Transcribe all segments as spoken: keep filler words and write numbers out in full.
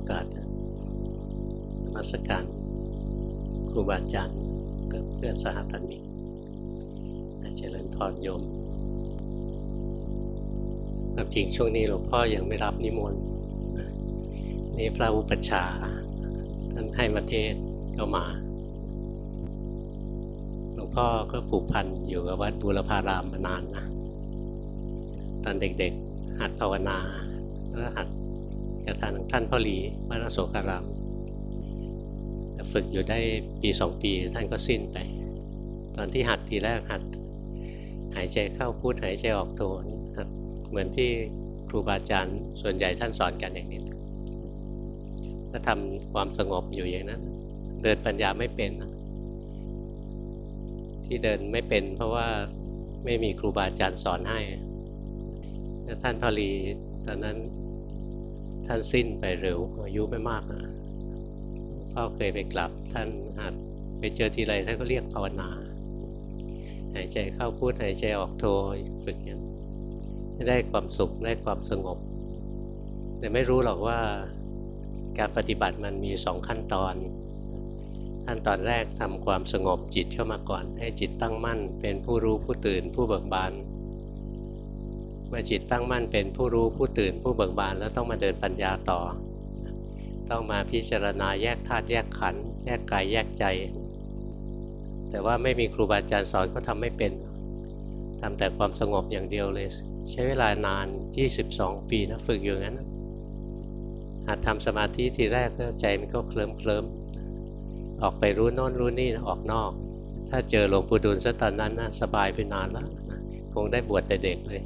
อกาสนมัสการครูบาอาจารย์กับเพื่อนสหธรรมิกเจริญพรโยมความจริงช่วงนี้หลวงพ่อยังไม่รับนิมนต์นี่พระอุปัชฌาย์ท่านให้มาเทศน์ก็มาหลวงพ่อก็ผูกพันอยู่กับวัดบูรพารามมานานนะตอนเด็กๆหัดภาวนาแล้วหัดกับท่านท่านพ่อหลีวัดอโศการามฝึกอยู่ได้ปีสองปีท่านก็สิ้นไปตอนที่หัดทีแรกหัดหายใจเข้าพุทหายใจออกโทหัดเหมือนที่ครูบาอาจารย์ส่วนใหญ่ท่านสอนกันอย่างนี้ก็ทำความสงบอยู่อย่างนั้นเดินปัญญาไม่เป็นที่เดินไม่เป็นเพราะว่าไม่มีครูบาอาจารย์สอนให้แล้วท่านพอลีตอนนั้นท่านสิ้นไปเร็วอายุไม่มากนะพ่อเคยไปกลับท่านอาจไปเจอทีไรท่านก็เรียกภาวนาหายใจเข้าพุทหายใจออกโทฝึกอย่างนั้นได้ความสุขได้ความสงบแต่ไม่รู้หรอกว่าการปฏิบัติมันมีสองขั้นตอนขั้นตอนแรกทำความสงบจิตเข้ามาก่อนให้จิตตั้งมั่นเป็นผู้รู้ผู้ตื่นผู้เบิกบานเมื่อจิตตั้งมั่นเป็นผู้รู้ผู้ตื่นผู้เบิกบานแล้วต้องมาเดินปัญญาต่อต้องมาพิจารณาแยกธาตุแยกขันธ์แยกกายแยกใจแต่ว่าไม่มีครูบาอาจารย์สอนก็ทำไม่เป็นทำแต่ความสงบอย่างเดียวเลยใช้เวลานานยี่สิบสองปีนะฝึกอยู่งั้นหัดทำสมาธิทีแรกก็ใจมันก็เคลิ้มเคลิ้มออกไปรู้โน่นรู้นี่ออกนอกถ้าเจอหลวงปู่ดูลซะตอนนั้นนะสบายไปนานแล้วนะคงได้บวชแต่เด็กเลย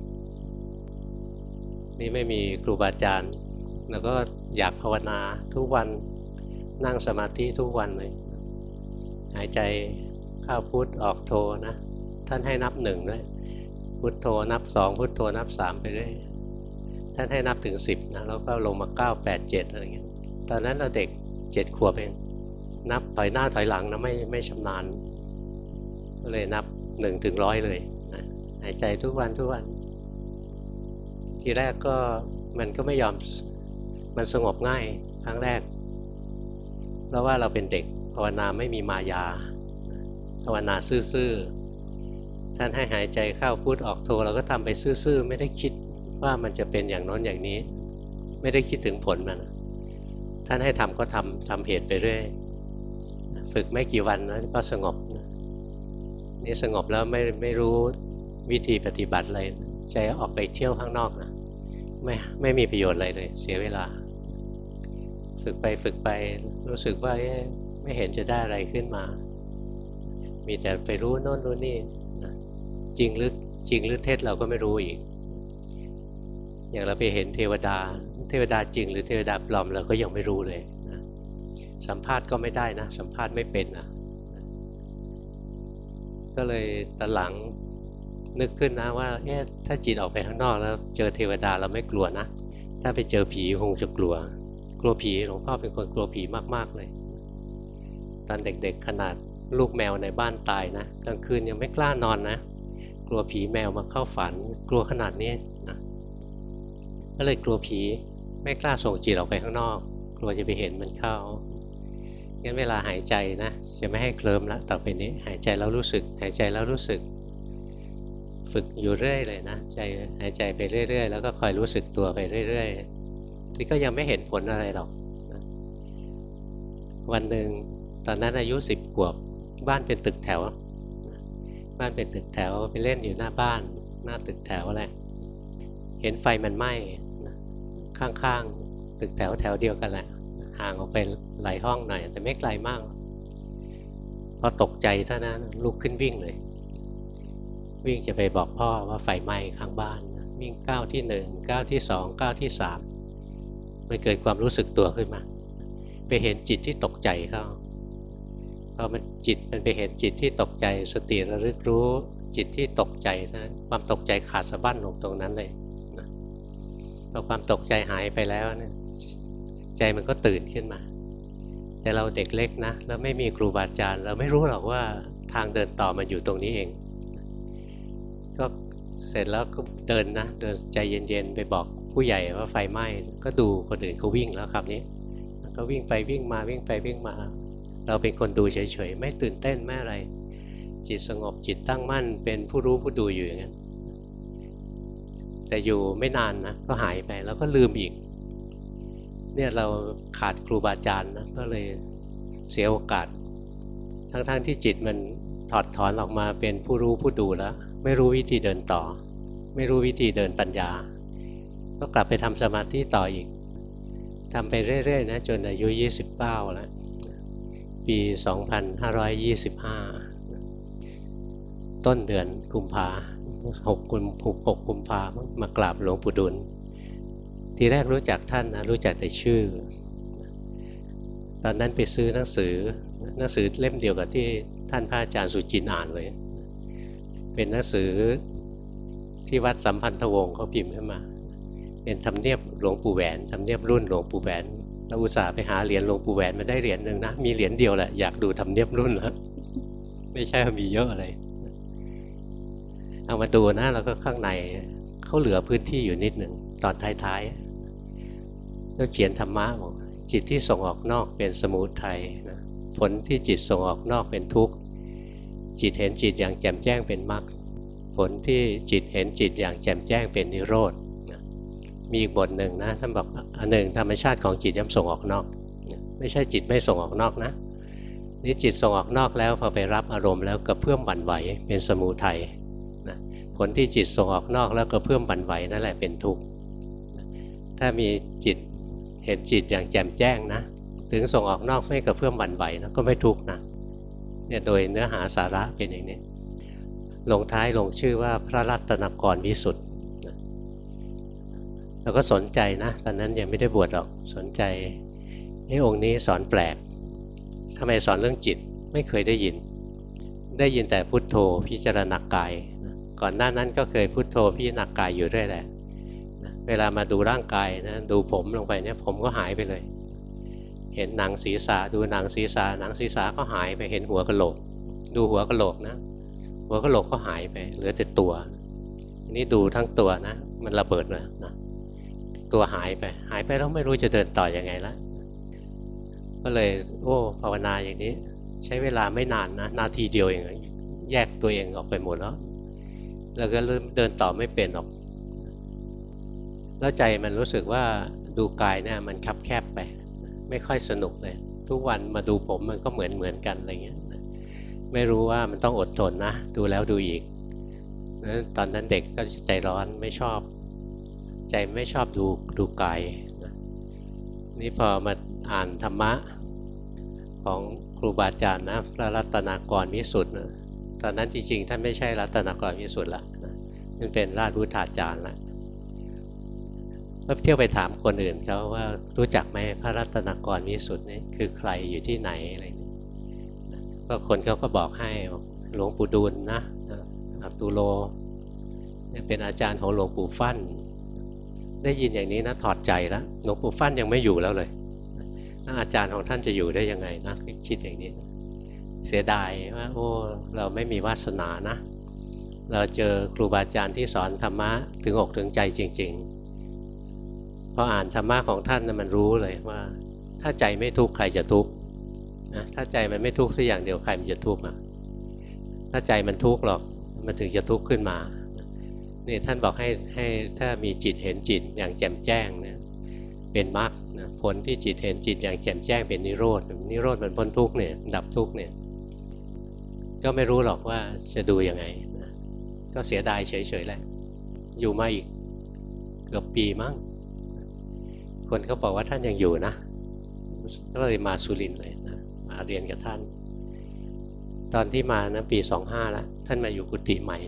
นี่ไม่มีครูบาอาจารย์แล้วก็อยากภาวนาทุกวันนั่งสมาธิทุกวันเลยหายใจเข้าพุทออกโทนะท่านให้นับหนึ่งด้วยพุทโธนับสองพุทโธนับสามไปด้วยท่านให้นับถึงสิบนะแล้วก็ลงมาเก้าแปดเจ็ดอะไรเงี้ยตอนนั้นเราเด็กเจ็ดขวบเองนับถอยหน้าถอยหลังนะไม่ไม่ชำนาญก็เลยนับหนึ่งถึงร้อยเลยนะหายใจทุกวันทุกวันทีแรกก็มันก็ไม่ยอมมันสงบง่ายครั้งแรกเพราะว่าเราเป็นเด็กภาวนาไม่มีมายาภาวนาซื่อๆท่านให้หายใจเข้าพุทออกโทเราก็ทำไปซื่อๆไม่ได้คิดว่ามันจะเป็นอย่างโน้นอย่างนี้ไม่ได้คิดถึงผลมันท่านให้ทำก็ทำทำเหตุไปเรื่อยฝึกไม่กี่วันแล้วก็สงบนี่สงบแล้วไม่ไม่รู้วิธีปฏิบัติอะไรใจออกไปเที่ยวข้างนอกนะไม่ไม่มีประโยชน์อะไรเลยเสียเวลาฝึกไปฝึกไปรู้สึกว่าไม่เห็นจะได้อะไรขึ้นมามีแต่ไปรู้โน่นรู้นี่จริงหรือจริงหรือเท็จเราก็ไม่รู้อีกอย่างเราไปเห็นเทวดาเทวดาจริงหรือเทวดาปลอมเราก็ยังไม่รู้เลยนะสัมภาษณ์ก็ไม่ได้นะสัมภาษณ์ไม่เป็นนะก็เลยตอนหลังนึกขึ้นนะว่าเอ๊ะถ้าจิตออกไปข้างนอกแล้วเจอเทวดาเราไม่กลัวนะถ้าไปเจอผีคงจะกลัวกลัวผีหลวงพ่อเป็นคนกลัวผีมากๆเลยตอนเด็กๆขนาดลูกแมวในบ้านตายนะกลางคืนยังไม่กล้านอนนะกลัวผีแมวมาเข้าฝันกลัวขนาดนี้นะก็เลยกลัวผีไม่กล้าส่งจิตออกไปข้างนอกกลัวจะไปเห็นมันเข้างั้นเวลาหายใจนะจะไม่ให้เคลิ้มละต่อไปนี้หายใจแล้วรู้สึกหายใจแล้วรู้สึกฝึกอยู่เรื่อยเลยนะใจหายใจไปเรื่อยๆแล้วก็คอยรู้สึกตัวไปเรื่อยๆที่ก็ยังไม่เห็นผลอะไรหรอกนะวันหนึ่งตอนนั้นอายุสิบขวบบ้านเป็นตึกแถวบ้านเป็นตึกแถวไปเล่นอยู่หน้าบ้านหน้าตึกแถวอะไรเห็นไฟมันไหม้ข้างๆตึกแถวแถวเดียวกันแหละห่างออกไปหลายห้องหน่อยแต่ไม่ไกลมากพอตกใจเท่านั้นลุกขึ้นวิ่งเลยวิ่งจะไปบอกพ่อว่าไฟไหม้ข้างบ้านวิ่งก้าวที่หนึ่งก้าวที่สองก้าวที่สามมันเกิดความรู้สึกตัวขึ้นมาไปเห็นจิตที่ตกใจเข้าพอมันจิตมันไปเห็นจิตที่ตกใจสติระลึกรู้จิตที่ตกใจนะความตกใจขาดสะบั้นลงตรงนั้นเลยนะพอความตกใจหายไปแล้วเนี่ยใจมันก็ตื่นขึ้นมาแต่เราเด็กเล็กนะแล้วไม่มีครูบาอาจารย์เราไม่รู้หรอกว่าทางเดินต่อมันอยู่ตรงนี้เองก็เสร็จแล้วก็เดินนะเดินใจเย็นๆไปบอกผู้ใหญ่ว่าไฟไหม้ก็ดูคนอื่นเขาวิ่งแล้วครับนี้ก็วิ่งไปวิ่งมาวิ่งไปวิ่งมาเราเป็นคนดูเฉยๆไม่ตื่นเต้นไม่อะไรจิตสงบจิตตั้งมั่นเป็นผู้รู้ผู้ดูอยู่อย่างนั้นแต่อยู่ไม่นานนะก็หายไปแล้วก็ลืมอีกเนี่ยเราขาดครูบาอาจารย์นะก็เลยเสียโอกาสทั้งๆ ท, ที่จิตมันถอดถอนออกมาเป็นผู้รู้ผู้ดูแล้วไม่รู้วิธีเดินต่อไม่รู้วิธีเดินปัญญาก็กลับไปทำสมาธิต่ออีกทำไปเรื่อยๆนะจนอายุยี่สิบเก้าแล้วปีสองพันห้าร้อยยี่สิบห้าต้นเดือนกุมภาหกกุมหกกุมภามากราบหลวงปู่ดุลทีแรกรู้จักท่านนะรู้จักแต่ชื่อตอนนั้นไปซื้อหนังสือหนังสือเล่มเดียวกับที่ท่านพระอาจารย์สุจินต์อ่านเลยเป็นหนังสือที่วัดสัมพันธวงศ์เขาพิมพ์ขึ้นมาเป็นธรรมเนียบหลวงปู่แหวนธรรมเนียบรุ่นหลวงปู่แหวนเราอุตส่าห์ไปหาเหรียญหลวงปู่แหวนมาได้เหรียญหนึ่งนะมีเหรียญเดียวแหละอยากดูธรรมเนียบรุ่นแล้วไม่ใช่ว่ามีเยอะอะไรเอามาดูนะแล้วก็ข้างในเขาเหลือพื้นที่อยู่นิดหนึ่งตอนท้ายๆก็เขียนธรรมะบอกจิตที่ส่งออกนอกเป็นสมุทัยนะผลที่จิตส่งออกนอกเป็นทุกข์จิตเห็นจิตอย่างแจ่มแจ้งเป็นมรรคผลที่จิตเห็นจิตอย่างแจ่มแจ้งเป็นนิโรธนะมีอีกบทหนึ่งนะท่านบอกอันหนึ่งธรรมชาติของจิตย่อมส่งออกนอกไม่ใช่จิตไม่ส่งออกนอกนะนี่จิตส่งออกนอกแล้วพอไปรับอารมณ์แล้วกระเพื่อมหวั่นไหวเป็นสมุทัยนะผลที่จิตส่งออกนอกแล้วกระเพื่อมหวั่นไหวนั่นแหละเป็นทุกข์ถ้ามีจิตเห็นจิตอย่างแจ่มแจ้งนะถึงส่งออกนอกไม่กระเพื่อมหวั่นไหวนะก็ไม่ทุกข์นะเนี่ยโดยเนื้อหาสาระเป็นอย่างนี้ลงท้ายลงชื่อว่าพระรัตนกรวิสุทธิ์เราก็สนใจนะตอนนั้นยังไม่ได้บวชหรอกสนใจไอ้องค์นี้สอนแปลกทำไมสอนเรื่องจิตไม่เคยได้ยินได้ยินแต่พุทโธพิจารณากายก่อนหน้านั้นก็เคยพุทโธพิจารณากายอยู่เรื่อยแหละเวลามาดูร่างกายนะดูผมลงไปเนี่ยผมก็หายไปเลยเห็นหนังศีรษะดูหนังศีรษะหนังศีรษะก็หายไปเห็นหัวกะโหลกดูหัวกะโหลกนะหัวกะโหลกก็หายไปเหลือแต่ตัวอันนี้ดูทั้งตัวนะมันระเบิดเลยนะตัวหายไปหายไปแล้วไม่รู้จะเดินต่อยังไงละก็เลยโอ้ภาวนาอย่างนี้ใช้เวลาไม่นานนะนาทีเดียวเองแยกตัวเองออกไปหมดแล้วแล้วก็เริ่มเดินต่อไม่เป็นหรอกแล้วใจมันรู้สึกว่าดูกายเนี่ยมันคับแคบไปไม่ค่อยสนุกเลยทุกวันมาดูผมมันก็เหมือนเหมือนกันอะไรเงี้ยไม่รู้ว่ามันต้องอดทนนะดูแล้วดูอีกนั้นตอนนั้นเด็กก็ใจร้อนไม่ชอบใจไม่ชอบดูดูกายนี่พอมาอ่านธรรมะของครูบาอาจารย์นะพระรัตนกรวิสุทธิ์นะตอนนั้นจริงๆท่านไม่ใช่รัตนกรวิสุทธิ์ละมันเป็นราชวุฒาจารย์ละก็เที่ยวไปถามคนอื่นเขาว่ารู้จักไหมพระรัตนกรวิสุทธิ์นี่คือใครอยู่ที่ไหนอะไรนี่ก็คนเขาก็บอกให้หลวงปู่ดูลนะอัตุโลเป็นอาจารย์ของหลวงปู่ฟั่นได้ยินอย่างนี้นะถอดใจแล้วหลวงปู่ฟั่นยังไม่อยู่แล้วเลยอาจารย์ของท่านจะอยู่ได้ยังไงนะคิดอย่างนี้เสียดายว่าโอ้เราไม่มีวาสนานะเราเจอครูบาอาจารย์ที่สอนธรรมะถึงอกถึงใจจริงๆพออ่านธรรมะของท่านนะมันรู้เลยว่าถ้าใจไม่ทุกข์ใครจะทุกข์นะถ้าใจมันไม่ทุกข์สักอย่างเดียวใครมันจะทุกข์อ่ะถ้าใจมันทุกข์หรอกมันถึงจะทุกข์ขึ้นมานี่ท่านบอกให้ให้ถ้ามีจิตเห็นจิตอย่างแจ่มแจ้งเนี่ยเป็นมรรคนะผลที่จิตเห็นจิตอย่างแจ่มแจ้งเป็นนิโรธนิโรธมันพ้นทุกข์เนี่ยดับทุกข์เนี่ยก็ไม่รู้หรอกว่าจะดูยังไงนะก็เสียดายเฉยๆแหละอยู่มาอีกเกือบปีมั้งคนเขาบอกว่าท่านยังอยู่นะก็เลยมาสุรินทร์เลยนะมาเรียนกับท่านตอนที่มานะปีสองห้าแล้วท่านมาอยู่กุฏิใหม่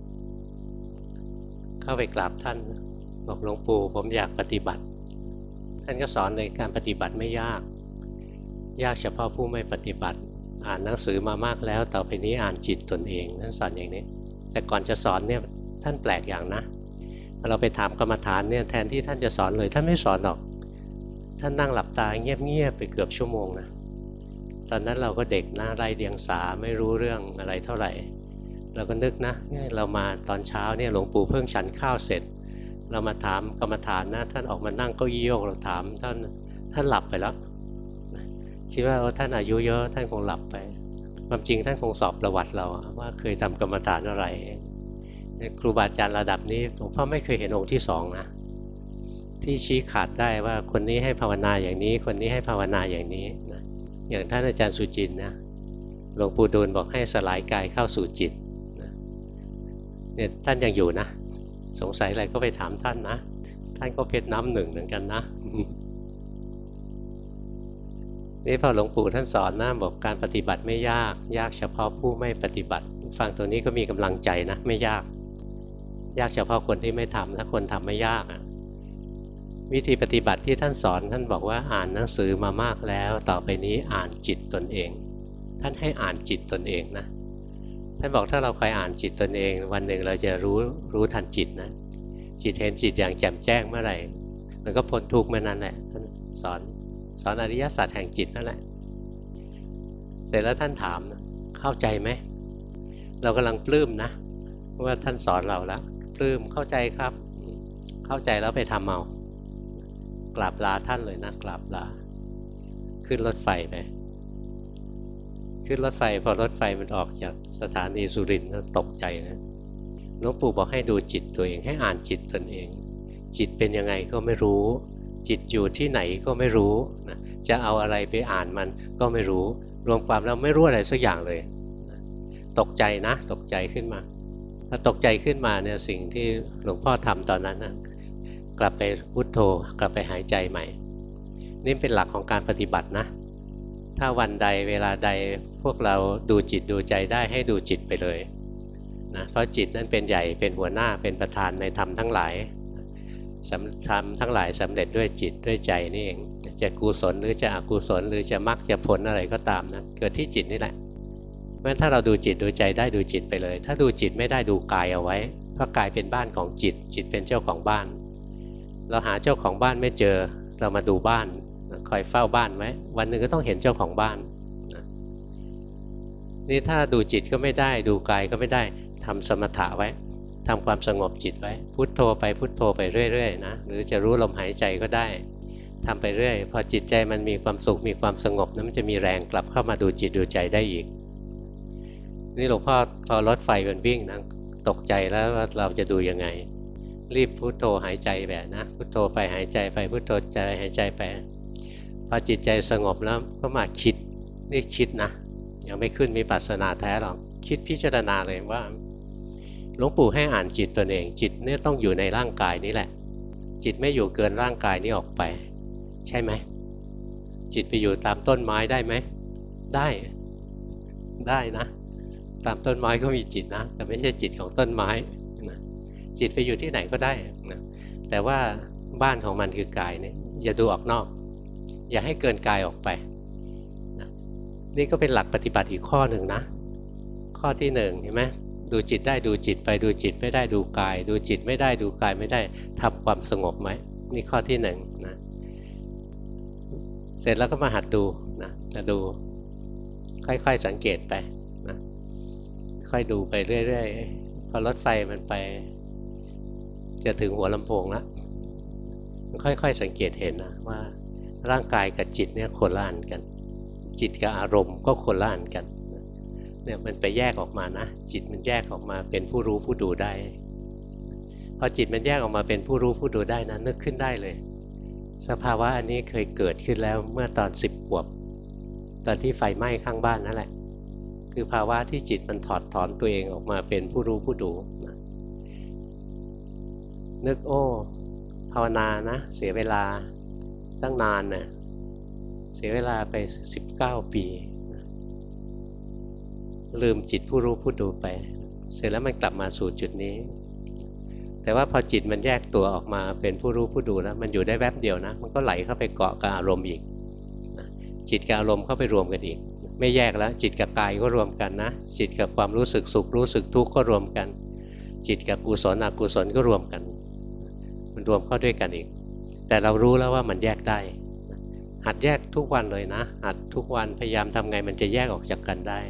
เข้าไปกราบท่านบอกหลวงปู่ผมอยากปฏิบัติท่านก็สอนเลยการปฏิบัติไม่ยากยากเฉพาะผู้ไม่ปฏิบัติอ่านหนังสือมามากแล้วต่อไปนี้อ่านจิตตนเองท่านสอนอย่างนี้แต่ก่อนจะสอนเนี่ยท่านแปลกอย่างนะเราไปถามกรรมฐานเนี่ยแทนที่ท่านจะสอนเลยท่านไม่สอนหรอกท่านนั่งหลับตาเงียบๆไปเกือบชั่วโมงนะตอนนั้นเราก็เด็กนะไร้เดียงสาไม่รู้เรื่องอะไรเท่าไหร่เราก็นึกนะเรามาตอนเช้าเนี่ยหลวงปู่เพิ่งฉันข้าวเสร็จเรามาถามกรรมฐานนะท่านออกมานั่งเก้าอี้โยกเราถามท่านท่านหลับไปแล้วคิดว่าท่านอายุเยอะท่านคงหลับไปความจริงท่านคงสอบประวัติเราว่าเคยทำกรรมฐานอะไรครูบาอาจารย์ระดับนี้หลวงพ่อไม่เคยเห็นองค์ที่สองนะที่ชี้ขาดได้ว่าคนนี้ให้ภาวนาอย่างนี้คนนี้ให้ภาวนาอย่างนี้นะอย่างท่านอาจารย์สุจินต์นะหลวงปู่ดูลบอกให้สลายกายเข้าสู่จิตนะเนี่ยท่านยังอยู่นะสงสัยอะไรก็ไปถามท่านนะท่านก็เพชรน้ำหนึ่งเหมือนกันนะนี่พอหลวงปู่ท่านสอนนะบอกการปฏิบัติไม่ยากยากเฉพาะผู้ไม่ปฏิบัติฟังตัวนี้ก็มีกำลังใจนะไม่ยากยากเฉพาะคนที่ไม่ทำถ้าคนทำไม่ยากอ่ะวิธีปฏิบัติที่ท่านสอนท่านบอกว่าอ่านหนังสือมามากแล้วต่อไปนี้อ่านจิตตนเองท่านให้อ่านจิตตนเองนะท่านบอกถ้าเราคอยอ่านจิตตนเองวันหนึ่งเราจะรู้รู้ทันจิตนะจิตเห็นจิตอย่างแจ่มแจ้งเมื่อไหร่มันก็พ้นทุกข์เมื่อนั้นแหละท่านสอนสอนอริยสัจแห่งจิตนั่นแหละเสร็จแล้วท่านถามเข้าใจไหมเรากำลังปลื้มนะว่าท่านสอนเราแล้วปลื้มเข้าใจครับเข้าใจแล้วไปทำเอากราบลาท่านเลยนะกราบลาขึ้นรถไฟไปขึ้นรถไฟพอรถไฟมันออกจากสถานีสุรินทร์ตกใจนะหลวงปู่บอกให้ดูจิตตัวเองให้อ่านจิตตนเองจิตเป็นยังไงก็ไม่รู้จิตอยู่ที่ไหนก็ไม่รู้นะจะเอาอะไรไปอ่านมันก็ไม่รู้รวมความแล้วไม่รู้อะไรสักอย่างเลยนะตกใจนะตกใจขึ้นมาพอตกใจขึ้นมาเนี่ยสิ่งที่หลวงพ่อทำตอนนั้นนะกลับไปพุทโธกลับไปหายใจใหม่นี่เป็นหลักของการปฏิบัตินะถ้าวันใดเวลาใดพวกเราดูจิตดูใจได้ให้ดูจิตไปเลยนะเพราะจิตนั้นเป็นใหญ่เป็นหัวหน้าเป็นประธานในธรรมทั้งหลายธรรมทั้งหลายสำเร็จด้วยจิตด้วยใจนี่เองจะกุศลหรือจะอกุศลหรือจะมรรคจะผลอะไรก็ตามนะเกิดที่จิตนี่แหละเพราะฉะนั้นถ้าเราดูจิตดูใจได้ดูจิตไปเลยถ้าดูจิตไม่ได้ดูกายเอาไว้เพราะกายเป็นบ้านของจิตจิตเป็นเจ้าของบ้านเราหาเจ้าของบ้านไม่เจอเรามาดูบ้านคอยเฝ้าบ้านไว้วันหนึ่งก็ต้องเห็นเจ้าของบ้านนี่ถ้าดูจิตก็ไม่ได้ดูกายก็ไม่ได้ทำสมถะไว้ทำความสงบจิตไว้พุทโธไปพุทโธไปเรื่อยๆนะหรือจะรู้ลมหายใจก็ได้ทำไปเรื่อยพอจิตใจมันมีความสุขมีความสงบนั้นมันจะมีแรงกลับเข้ามาดูจิตดูใจได้อีกนี่หลวงพ่อพอรถไฟมันวิ่งนะตกใจแล้วว่าเราจะดูยังไงรีบพุทโธหายใจแบบนะพุทโธไปหายใจไปพุทโธใจหายใจไปพอจิตใจสงบแล้วก็มาคิดนี่คิดนะยังไม่ขึ้นมีปัสสนาแท้หรอกคิดพิจารณาเลยว่าหลวงปู่ให้อ่านจิตตนเองจิตเนี่ยต้องอยู่ในร่างกายนี้แหละจิตไม่อยู่เกินร่างกายนี้ออกไปใช่ไหมจิตไปอยู่ตามต้นไม้ได้ไหมได้ได้นะตามต้นไม้ก็มีจิตนะแต่ไม่ใช่จิตของต้นไม้นะจิตไปอยู่ที่ไหนก็ได้นะแต่ว่าบ้านของมันคือกายเนี่ยอย่าดูออกนอกอย่าให้เกินกายออกไปนะนี่ก็เป็นหลักปฏิบัติอีกข้อหนึ่งนะข้อที่หนึ่งเห็นไหมดูจิตได้ดูจิตไปดูจิตไม่ได้ดูกายดูจิตไม่ได้ดูกายไม่ได้ทำความสงบไหมนี่ข้อที่หนึ่งนะเสร็จแล้วก็มาหัดดูนะจะดูค่อยๆสังเกตไปนะค่อยดูไปเรื่อยๆพอรถไฟมันไปจะถึงหัวลำโพงแล้วค่อยๆสังเกตเห็นนะว่าร่างกายกับจิตเนี่ยคนละอันกันจิตกับอารมณ์ก็คนละอันกันเนี่ยมันไปแยกออกมานะจิตมันแยกออกมาเป็นผู้รู้ผู้ดูได้พอจิตมันแยกออกมาเป็นผู้รู้ผู้ดูได้นะนึกขึ้นได้เลยสภาวะอันนี้เคยเกิดขึ้นแล้วเมื่อตอนสิบขวบตอนที่ไฟไหม้ข้างบ้านนั่นแหละคือภาวะที่จิตมันถอดถอนตัวเองออกมาเป็นผู้รู้ผู้ดูนะนึกโอ้ภาวนานะเสียเวลาตั้งนานนะเสียเวลาไปสิบเก้าปีลืมจิตผู้รู้ผู้ดูไปเสร็จแล้วมันกลับมาสู่จุดนี้แต่ว่าพอจิตมันแยกตัวออกมาเป็นผู้รู้ผู้ดูแล้วมันอยู่ได้แวบเดียวนะมันก็ไหลเข้าไปเกาะกับอารมณ์อีกจิตกับอารมณ์เข้าไปรวมกันอีกไม่แยกแล้วจิตกับกายก็รวมกันนะจิตกับความรู้สึกสุขรู้สึกทุกข์ก็รวมกันจิตกับกุศลอกุศลก็รวมกันมันรวมเข้าด้วยกันอีกแต่เรารู้แล้วว่ามันแยกได้หัดแยกทุกวันเลยนะหัดทุกวันพยายามทำไงมันจะแยกออกจากกันได้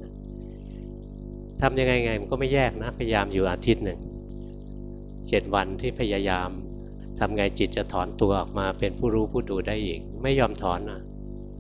ทำยังไงไงมันก็ไม่แยกนะพยายามอยู่อาทิตย์หนึ่งเจ็ดวันที่พยายามทำไงจิตจะถอนตัวออกมาเป็นผู้รู้ผู้ดูได้อีกไม่ยอมถอนนะพ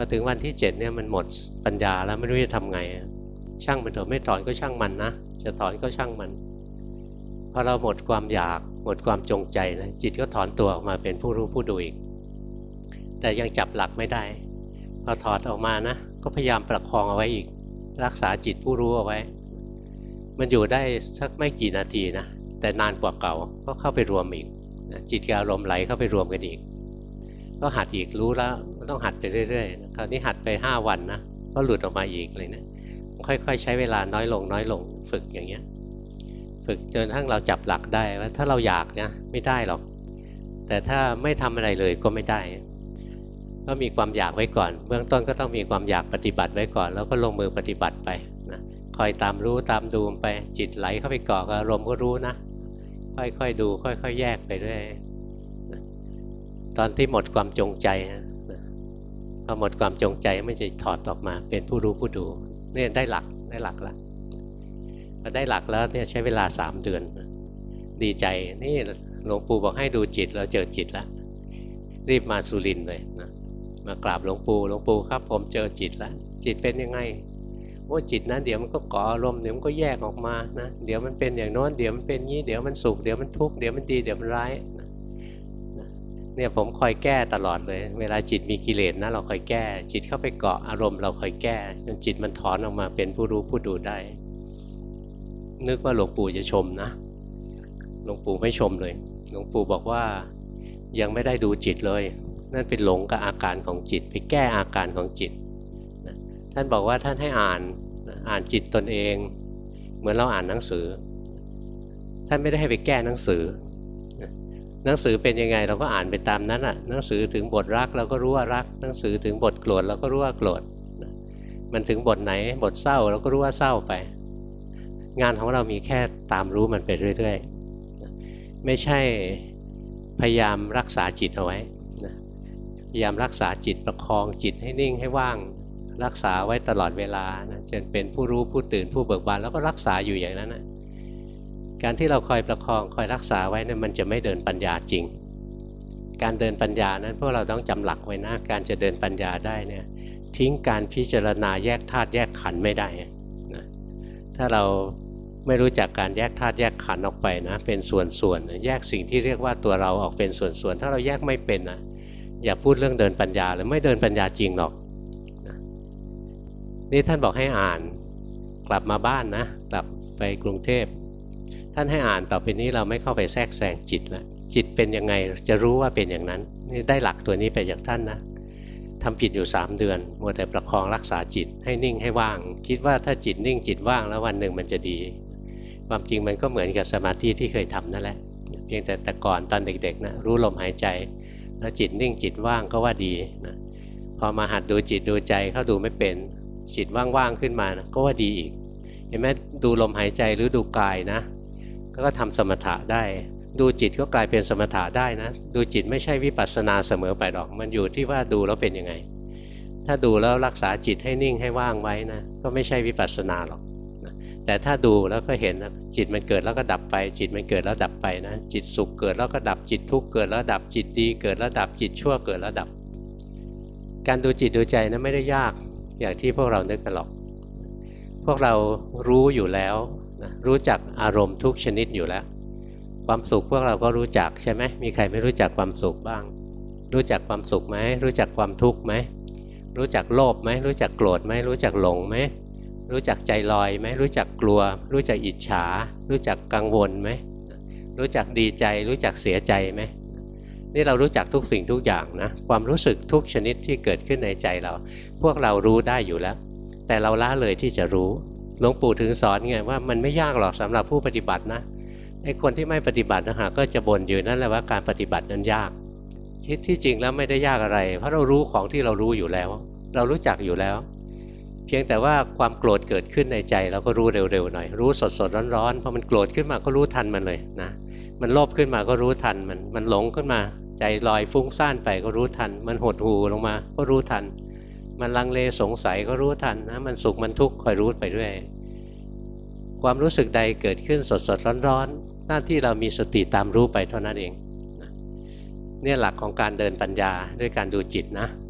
อถึงวันที่เจ็ดเนี่ยมันหมดปัญญาแล้วไม่รู้จะทำไงช่างมันเถอะไม่ถอนก็ช่างมันนะจะถอนก็ช่างมันพอเราหมดความอยากหมดความจงใจนะจิตก็ถอนตัวออกมาเป็นผู้รู้ผู้ดูอีกแต่ยังจับหลักไม่ได้พอถอดออกมานะก็พยายามประคองเอาไว้อีกรักษาจิตผู้รู้เอาไว้มันอยู่ได้สักไม่กี่นาทีนะแต่นานกว่าเก่าก็เข้าไปรวมอีกจิตกับอารมณ์ไหลเข้าไปรวมกันอีกก็หัดอีกรู้แล้วมันต้องหัดไปเรื่อยๆคราวนี้หัดไปห้าวันนะก็หลุดออกมาอีกเลยนะค่อยๆใช้เวลาน้อยลงน้อยลงฝึกอย่างเงี้ยฝึกจนทั้งเราจับหลักได้ว่าถ้าเราอยากนะไม่ได้หรอกแต่ถ้าไม่ทำอะไรเลยก็ไม่ได้ก็มีความอยากไว้ก่อนเบื้องต้นก็ต้องมีความอยากปฏิบัติไว้ก่อนแล้วก็ลงมือปฏิบัติไปนะคอยตามรู้ตามดูไปจิตไหลเข้าไปเกาะกับอารมณ์ก็รู้นะค่อยๆดูค่อยๆแยกไปเรื่อยนะตอนที่หมดความจงใจนะพอหมดความจงใจไม่จะถอดออกมาเป็นผู้รู้ผู้ดูเนี่ยได้หลักได้หลักแล้วพอได้หลักแล้วเนี่ยใช้เวลาสามเดือนดีใจนี่หลวงปู่บอกให้ดูจิตเราเจอจิตแล้วรีบมาสุรินทร์เลยนะมากราบหลวงปู่หลวงปู่ครับผมเจอจิตแล้วจิตเป็นยังไงโอ้จิตนะเดี๋ยวมันก็ก่ออารมณ์เดี๋ยวมันก็แยกออกมานะเดี๋ยวมันเป็นอย่างโน้นเดี๋ยวมันเป็นงี้เดี๋ยวมันสุขเดี๋ยวมันทุกข์เดี๋ยวมันดีเดี๋ยวมันร้ายนะเนี่ยผมคอยแก้ตลอดเลยเวลาจิตมีกิเลสนะเราคอยแก้จิตเข้าไปเกาะอารมณ์เราคอยแก้จนจิตมันถอนออกมาเป็นผู้รู้ผู้ดูได้นึกว่าหลวงปู่จะชมนะหลวงปู่ไม่ชมเลยหลวงปู่บอกว่ายังไม่ได้ดูจิตเลยนั่นเป็นหลงกับอาการของจิตไปแก้อาการของจิตนะท่านบอกว่าท่านให้อ่านอ่านจิตตนเองเหมือนเราอ่านหนังสือท่านไม่ได้ให้ไปแก้หนังสือหนังสือเป็นยังไงเราก็อ่านไปตามนั้นอ่ะหนังสือถึงบทรักเราก็รู้ว่ารักหนังสือถึงบทโกรธเราก็รู้ว่าโกรธมันถึงบทไหนบทเศร้าเราก็รู้ว่าเศร้าไปงานของเรามีแค่ตามรู้มันไปเรื่อยๆไม่ใช่พยายามรักษาจิตเอาไว้พยายามรักษาจิตประคองจิตให้นิ่งให้ว่างรักษาไว้ตลอดเวลานะจนเป็นผู้รู้ผู้ตื่นผู้เบิกบานแล้วก็รักษาอยู่อย่างนั้นนะการที่เราคอยประคองคอยรักษาไว้เนี่ยมันจะไม่เดินปัญญาจริงการเดินปัญญานั้นพวกเราต้องจำหลักไว้นะการจะเดินปัญญาได้เนี่ยทิ้งการพิจารณาแยกธาตุแยกขันธ์ไม่ได้นะถ้าเราไม่รู้จักการแยกธาตุแยกขันธ์ออกไปนะเป็นส่วนๆแยกสิ่งที่เรียกว่าตัวเราออกเป็นส่วนๆถ้าเราแยกไม่เป็นนะอย่าพูดเรื่องเดินปัญญาเลยไม่เดินปัญญาจริงหรอกนะนี่ท่านบอกให้อ่านกลับมาบ้านนะกลับไปกรุงเทพท่านให้อ่านต่อไปนี้เราไม่เข้าไปแทรกแซงจิตแล้วจิตเป็นยังไงจะรู้ว่าเป็นอย่างนั้นนี่ได้หลักตัวนี้ไปจากท่านนะทำผิดอยู่สามเดือนมัวแต่ประคองรักษาจิตให้นิ่งให้ว่างคิดว่าถ้าจิตนิ่งจิตว่างแล้ววันหนึ่งมันจะดีความจริงมันก็เหมือนกับสมาธิที่เคยทำนั่นแหละเพียงแต่แต่ก่อนตอนเด็กๆนะรู้ลมหายใจแล้วจิตนิ่งจิตว่างก็ว่าดีนะพอมาหัดดูจิตดูใจเขาดูไม่เป็นจิตว่างๆขึ้นมานะก็ว่าดีอีกเห็นไหมดูลมหายใจหรือดูกายนะก็ทำสมถะได้ดูจิตก็กลายเป็นสมถะได้นะดูจิตไม่ใช่วิปัสสนาเสมอไปหรอกมันอยู่ที่ว่าดูแล้วเป็นยังไงถ้าดูแล้วรักษาจิตให้นิ่งให้ว่างไว้นะก็ไม่ใช่วิปัสสนาหรอกนะแต่ถ้าดูแล้วก็เห็นนะจิตมันเกิดแล้วก็ดับไปจิตมันเกิดแล้วดับไปนะจิตสุขเกิดแล้วก็ดับจิตทุกข์เกิดแล้วดับจิตดีเกิดแล้วดับจิตชั่วเกิดแล้วดับการดูจิตดูใจนะไม่ได้ยากอย่างที่พวกเรานึกกันหรอกพวกเรารู้อยู่แล้วนะรู้จักอารมณ์ทุกชนิดอยู่แล้วความสุขพวกเราก็รู้จักใช่ไหมมีใครไม่รู้จักความสุขบ้างรู้จักความสุขไหมรู้จักความทุกข์ไหมรู้จักโลภไหมรู้จักโกรธไหมรู้จักหลงไหมรู้จักใจลอยไหมรู้จักกลัวรู้จักอิจฉารู้จักกังวลไหมรู้จักดีใจรู้จักเสียใจไหมนี่เรารู้จักทุกสิ่งทุกอย่างนะความรู้สึกทุกชนิดที่เกิดขึ้นในใจเราพวกเรารู้ได้อยู่แล้วแต่เราละเลยที่จะรู้หลวงปู่ถึงสอนไงว่ามันไม่ยากหรอกสำหรับผู้ปฏิบัตินะไอ้คนที่ไม่ปฏิบัตินะฮะก็จะบ่นอยู่นั่นแหละว่าการปฏิบัตินั้นยากที่ที่จริงแล้วไม่ได้ยากอะไรเพราะเรารู้ของที่เรารู้อยู่แล้วเรารู้จักอยู่แล้วเพียงแต่ว่าความโกรธเกิดขึ้นในใจเราก็รู้เร็วๆหน่อยรู้สดๆร้อนๆพอมันโกรธขึ้นมาก็รู้ทันมันเลยนะมันโลภขึ้นมาก็รู้ทันมันมันหลงขึ้นมาใจลอยฟุ้งซ่านไปก็รู้ทันมันหดหู่ลงมาก็รู้ทันมันลังเลสงสัยก็รู้ทันนะมันสุขมันทุกข์คอยรู้ไปเรื่อยความรู้สึกใดเกิดขึ้นสดๆร้อนๆหน้าที่เรามีสติตามรู้ไปเท่านั้นเองเนี่ยหลักของการเดินปัญญาด้วยการดูจิตนะ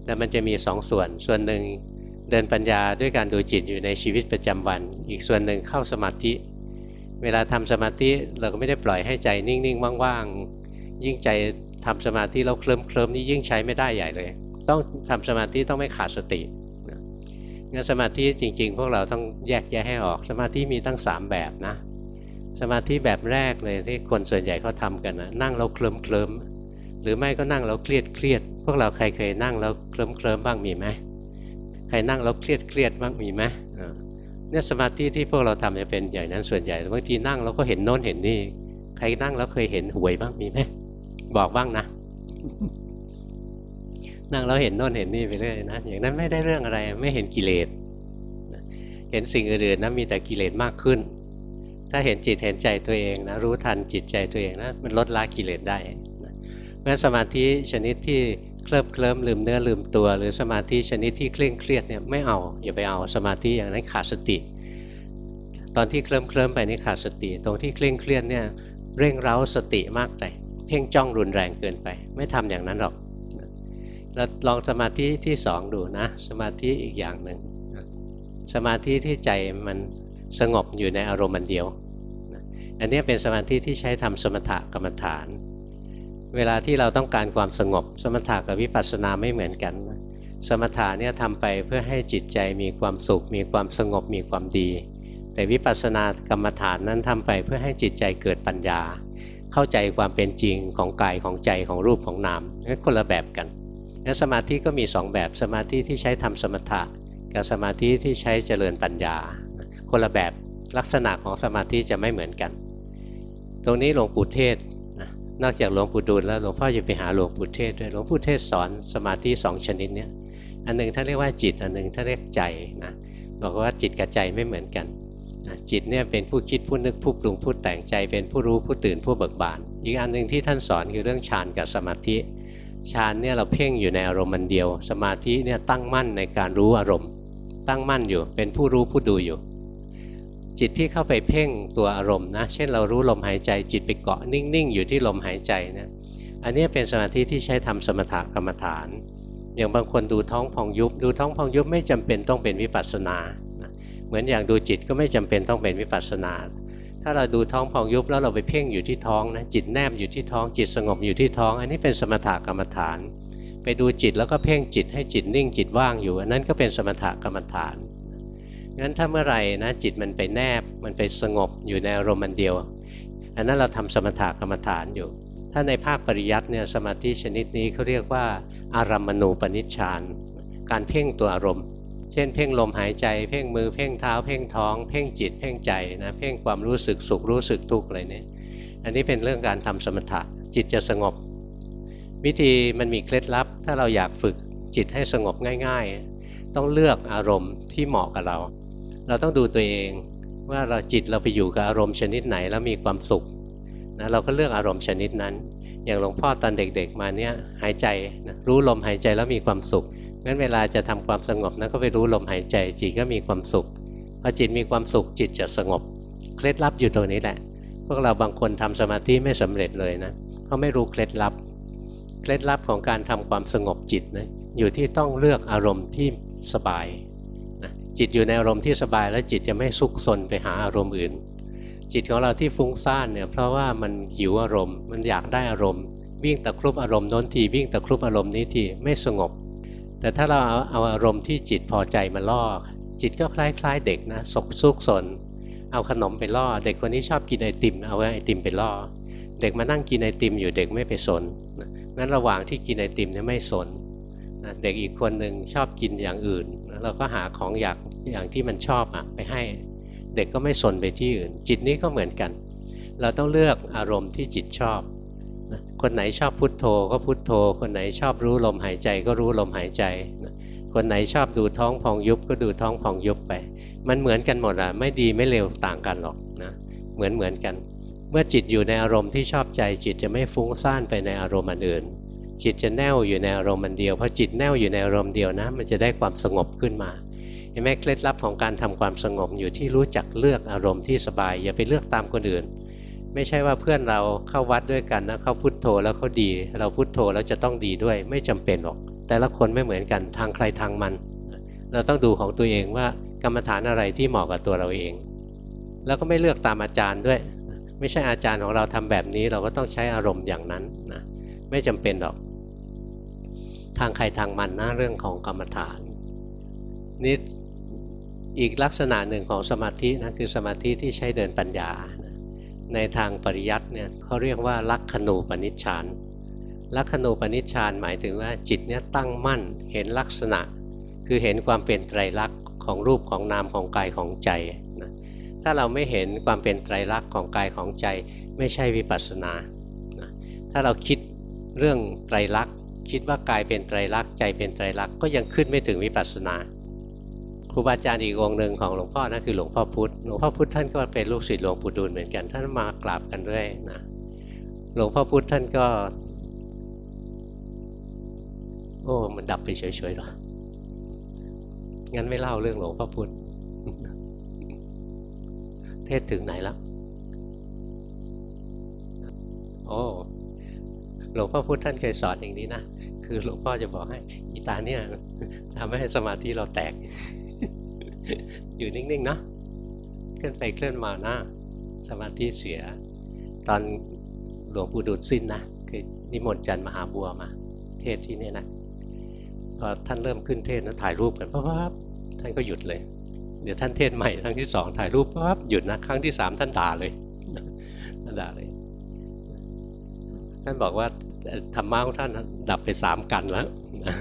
แต่มันจะมีสองส่วนส่วนหนึ่งเดินปัญญาด้วยการดูจิตอยู่ในชีวิตประจำวันอีกส่วนหนึ่งเข้าสมาธิเวลาทำสมาธิเราก็ไม่ได้ปล่อยให้ใจนิ่งๆว่างๆยิ่งใจทำสมาธิแล้วเคลิ้มเคลิ้มนี่ยิ่งใช้ไม่ได้ใหญ่เลยต้องทำสมาธิต้องไม่ขาดสติงั้นสมาธิจริงๆพวกเราต้องแยกแยะให้ออกสมาธิมีตั้งสามแบบนะสมาธิแบบแรกเลยที่คนส่วนใหญ่เขาทำกันนะนั่งแล้วเคลิ้มเคลิ้มหรือไม่ก็นั่งแล้วเครียดเครียดพวกเราใครเคยนั่งแล้วเคลิ้มเคลิ้มบ้างมีไหมใครนั่งแล้วเครียดเครียดบ้างมีไหมเนี่ยสมาธิที่พวกเราทำจะเป็นอย่างนั้นส่วนใหญ่บางทีนั่งแล้วก็เห็นโน้นเห็นนี่ใครนั่งแล้วเคยเห็นหวยบ้างมีไหมบอกบ้างนะ นั่งแล้วเห็นโน่นเห็นนี่ไปเรื่อยนะอย่างนั้นไม่ได้เรื่องอะไรไม่เห็นกิเลสเห็นสิ่งอื่นๆนะมีแต่กิเลสมากขึ้นถ้าเห็นจิตเห็นใจตัวเองนะรู้ทันจิตใจตัวเองนะมันลดละกิเลสได้นะเพราะฉะนั้นสมาธิชนิดที่เคลิบเคลิ้มลืมเนื้อลืมตัวหรือสมาธิชนิดที่เคร่งเครียดเนี่ยไม่เอาอย่าไปเอาสมาธิอย่างนั้นขาดสติตอนที่เคลิ้มเคลิ้มไปนี่ขาดสติตรงที่เคร่งเครียดเนี่ยเร่งเร้าสติมากไปเพ่งจ้องรุนแรงเกินไปไม่ทำอย่างนั้นหรอกแล้วลองสมาธิที่สองดูนะสมาธิอีกอย่างหนึ่งสมาธิที่ใจมันสงบอยู่ในอารมณ์อันเดียวอันนี้เป็นสมาธิที่ใช้ทำสมถกรรมฐานเวลาที่เราต้องการความสงบสมถะกับวิปัสสนาไม่เหมือนกันสมถะเนี่ยทำไปเพื่อให้จิตใจมีความสุขมีความสงบมีความดีแต่วิปัสสนากรรมฐานนั้นทำไปเพื่อให้จิตใจเกิดปัญญาเข้าใจความเป็นจริงของกายของใจของรูปของนามนั่นคนละแบบกันและสมาธิก็มีสองแบบสมาธิที่ใช้ทำสมถะกับสมาธิที่ใช้เจริญปัญญาคนละแบบลักษณะของสมาธิจะไม่เหมือนกันตรงนี้หลวงปู่เทศนอกจากหลวงปู่ดูลแล้วหลวงพ่อจะไปหาหลวงปู่เทศด้วยหลวงปู่เทศสอนสมาธิสองชนิดเนี้ยอันนึงท่านเรียกว่าจิตอันนึงท่านเรียกใจนะบอกว่าจิตกับใจไม่เหมือนกันนะจิตเนี่ยเป็นผู้คิดผู้นึกผู้ปรุงผู้แต่งใจเป็นผู้รู้ผู้ตื่นผู้เบิกบานอีกอันนึงที่ท่านสอนคือเรื่องฌานกับสมาธิฌานเนี่ยเราเพ่งอยู่ในอารมณ์อันเดียวสมาธิเนี่ยตั้งมั่นในการรู้อารมณ์ตั้งมั่นอยู่เป็นผู้รู้ผู้ดูอยู่จิตที่เข้าไปเพ่งตัวอารมณ์นะเช่นเรารู้ลมหายใจจิตไปเกาะนิ่งๆอยู่ที่ลมหายใจนะอันนี้เป็นสมาธิที่ใช้ทำสมถกรรมฐานอย่างบางคนดูท้องพองยุบดูท้องพองยุบไม่จำเป็นต้องเป็นวิปัสสนานะเหมือนอย่างดูจิตก็ไม่จำเป็นต้องเป็นวิปัสสนาถ้าเราดูท้องพองยุบแล้วเราไปเพ่งอยู่ที่ท้องนะจิตแนบอยู่ที่ท้องจิตสงบอยู่ที่ท้องอันนี้เป็นสมถกรรมฐานไปดูจิตแล้วก็เพ่งจิตให้จิตนิ่งจิตว่างอยู่อันนั้นก็เป็นสมถกรรมฐานงั้นถ้าเมื่อไหร่นะจิตมันไปแนบมันไปสงบอยู่ในอารมณ์อันเดียวอันนั้นเราทำสมถกรรมฐานอยู่ถ้าในภาคปริยัติเนี่ยสมาธิชนิดนี้เขาเรียกว่าอารัมมณูปนิชฌานการเพ่งตัวอารมณ์เช่นเพ่งลมหายใจเพ่งมือเพ่งเท้าเพ่งท้องเพ่งจิตเพ่งใจนะเพ่งความรู้สึกสุขรู้สึกทุกข์อะไรเนี่ยอันนี้เป็นเรื่องการทำสมถะจิตจะสงบวิธีมันมีเคล็ดลับถ้าเราอยากฝึกจิตให้สงบง่ายๆต้องเลือกอารมณ์ที่เหมาะกับเราเราต้องดูตัวเองว่าเราจิตเราไปอยู่กับอารมณ์ชนิดไหนแล้วมีความสุขนะเราก็เลือกอารมณ์ชนิดนั้นอย่างหลวงพ่อตอนเด็กๆมาเนี่ยหายใจนะรู้ลมหายใจแล้วมีความสุขงั้นเวลาจะทำความสงบนะก็ไปรู้ลมหายใจจิตก็มีความสุขพอจิตมีความสุขจิตจะสงบเคล็ดลับอยู่ตรงนี้แหละพวกเราบางคนทำสมาธิไม่สำเร็จเลยนะเขาไม่รู้เคล็ดลับเคล็ดลับของการทำความสงบจิตนะอยู่ที่ต้องเลือกอารมณ์ที่สบายจิตอยู่ในอารมณ์ที่สบายแล้วจิตจะไม่ซุกซนไปหาอารมณ์อื่นจิตของเราที่ฟุ้งซ่านเนี่ยเพราะว่ามันหิวอารมณ์มันอยากได้อารมณ์วิ่งตะครุบอารมณ์โน้นทีวิ่งตะครุบอารมณ์นี้ทีไม่สงบแต่ถ้าเราเอาเอาอารมณ์ที่จิตพอใจมาล่อจิตก็คล้ายๆเด็กนะสกซุกซนเอาขนมไปล่อเด็กคนนี้ชอบกินไอติมเอาไอติมไปล่อเด็กมานั่งกินไอติมอยู่เด็กไม่ไปสนงั้นระหว่างที่กินไอติมเนี่ยไม่สนเด็กอีกคนหนึ่งชอบกินอย่างอื่นเราก็หาของอยากอย่างที่มันชอบอ่ะไปให้เด็กก็ไม่สนไปที่อื่นจิตนี้ก็เหมือนกันเราต้องเลือกอารมณ์ที่จิตชอบคนไหนชอบพุทโธก็พุทโธคนไหนชอบรู้ลมหายใจก็รู้ลมหายใจคนไหนชอบดูท้องพองยุบก็ดูท้องพองยุบไปมันเหมือนกันหมดอ่ะไม่ดีไม่เลวต่างกันหรอกนะเหมือนเหมือนกันเมื่อจิตอยู่ในอารมณ์ที่ชอบใจจิตจะไม่ฟุ้งซ่านไปในอารมณ์อื่นจิตจะแน่วอยู่ในอารมณ์เดียวพอจิตแน่วอยู่ในอารมณ์เดียวนะมันจะได้ความสงบขึ้นมาเห็นไหมเคล็ดลับของการทำความสงบอยู่ที่รู้จักเลือกอารมณ์ที่สบายอย่าไปเลือกตามคนอื่นไม่ใช่ว่าเพื่อนเราเข้าวัดด้วยกันนะเขาพุทโธแล้วเขาดีเราพุทโธแล้วจะต้องดีด้วยไม่จำเป็นหรอกแต่ละคนไม่เหมือนกันทางใครทางมันเราต้องดูของตัวเองว่ากรรมฐานอะไรที่เหมาะกับตัวเราเองแล้วก็ไม่เลือกตามอาจารย์ด้วยไม่ใช่อาจารย์ของเราทำแบบนี้เราก็ต้องใช้อารมณ์อย่างนั้นนะไม่จำเป็นหรอกทางใครทางมันนะเรื่องของกรรมฐานนี่อีกลักษณะหนึ่งของสมาธินะคือสมาธิที่ใช้เดินปัญญานะในทางปริยัติเนี่ยเขาเรียกว่าลักขณูปนิชฌานลักขณูปนิชฌานหมายถึงว่าจิตเนี่ยตั้งมั่นเห็นลักษณะคือเห็นความเป็นไตรลักษณ์ของรูปของนามของกายของใจนะถ้าเราไม่เห็นความเป็นไตรลักษณ์ของกายของใจไม่ใช่วิปัสสนานะถ้าเราคิดเรื่องไตรลักษณ์คิดว่ากายเป็นไตรลักษณ์ใจเป็นไตรลักษณ์ก็ยังขึ้นไม่ถึงวิปัสสนาครูบาอาจารย์อีกองค์หนึ่งของหลวงพ่อนะคือหลวงพ่อพุธหลวงพ่อพุธท่านก็เป็นลูกศิษย์หลวงปู่ดูลเหมือนกันท่านมากราบกันเรื่อยนะหลวงพ่อพุธท่านก็โอ้มันดับไปเฉยๆหรองั้นไม่เล่าเรื่องหลวงพ่อพุธเทศถึงไหนแล้วโอ้หลวงพ่อพุธท่านเคยสอนอย่างนี้นะคือหลวงพ่อจะบอกให้อีตาเนี่ยทำให้สมาธิเราแตกอยู่นิ่งๆเนาะเคลื่อนไปเคลื่อนมานะสมาธิเสียตอนหลวงปู่ดูลสิ้นนะคือนิมนต์จันทร์มหาบัวมาเทศที่นี่นะพอท่านเริ่มขึ้นเทศนะถ่ายรูปกันปั๊บท่านก็หยุดเลยเดี๋ยวท่านเทศใหม่ครั้งที่สองถ่ายรูปปั๊บหยุดนะครั้งที่สามท่านด่าเลยท่านด่าเลยท่านบอกว่าธรรมะของท่านดับไปสามกันแล้ว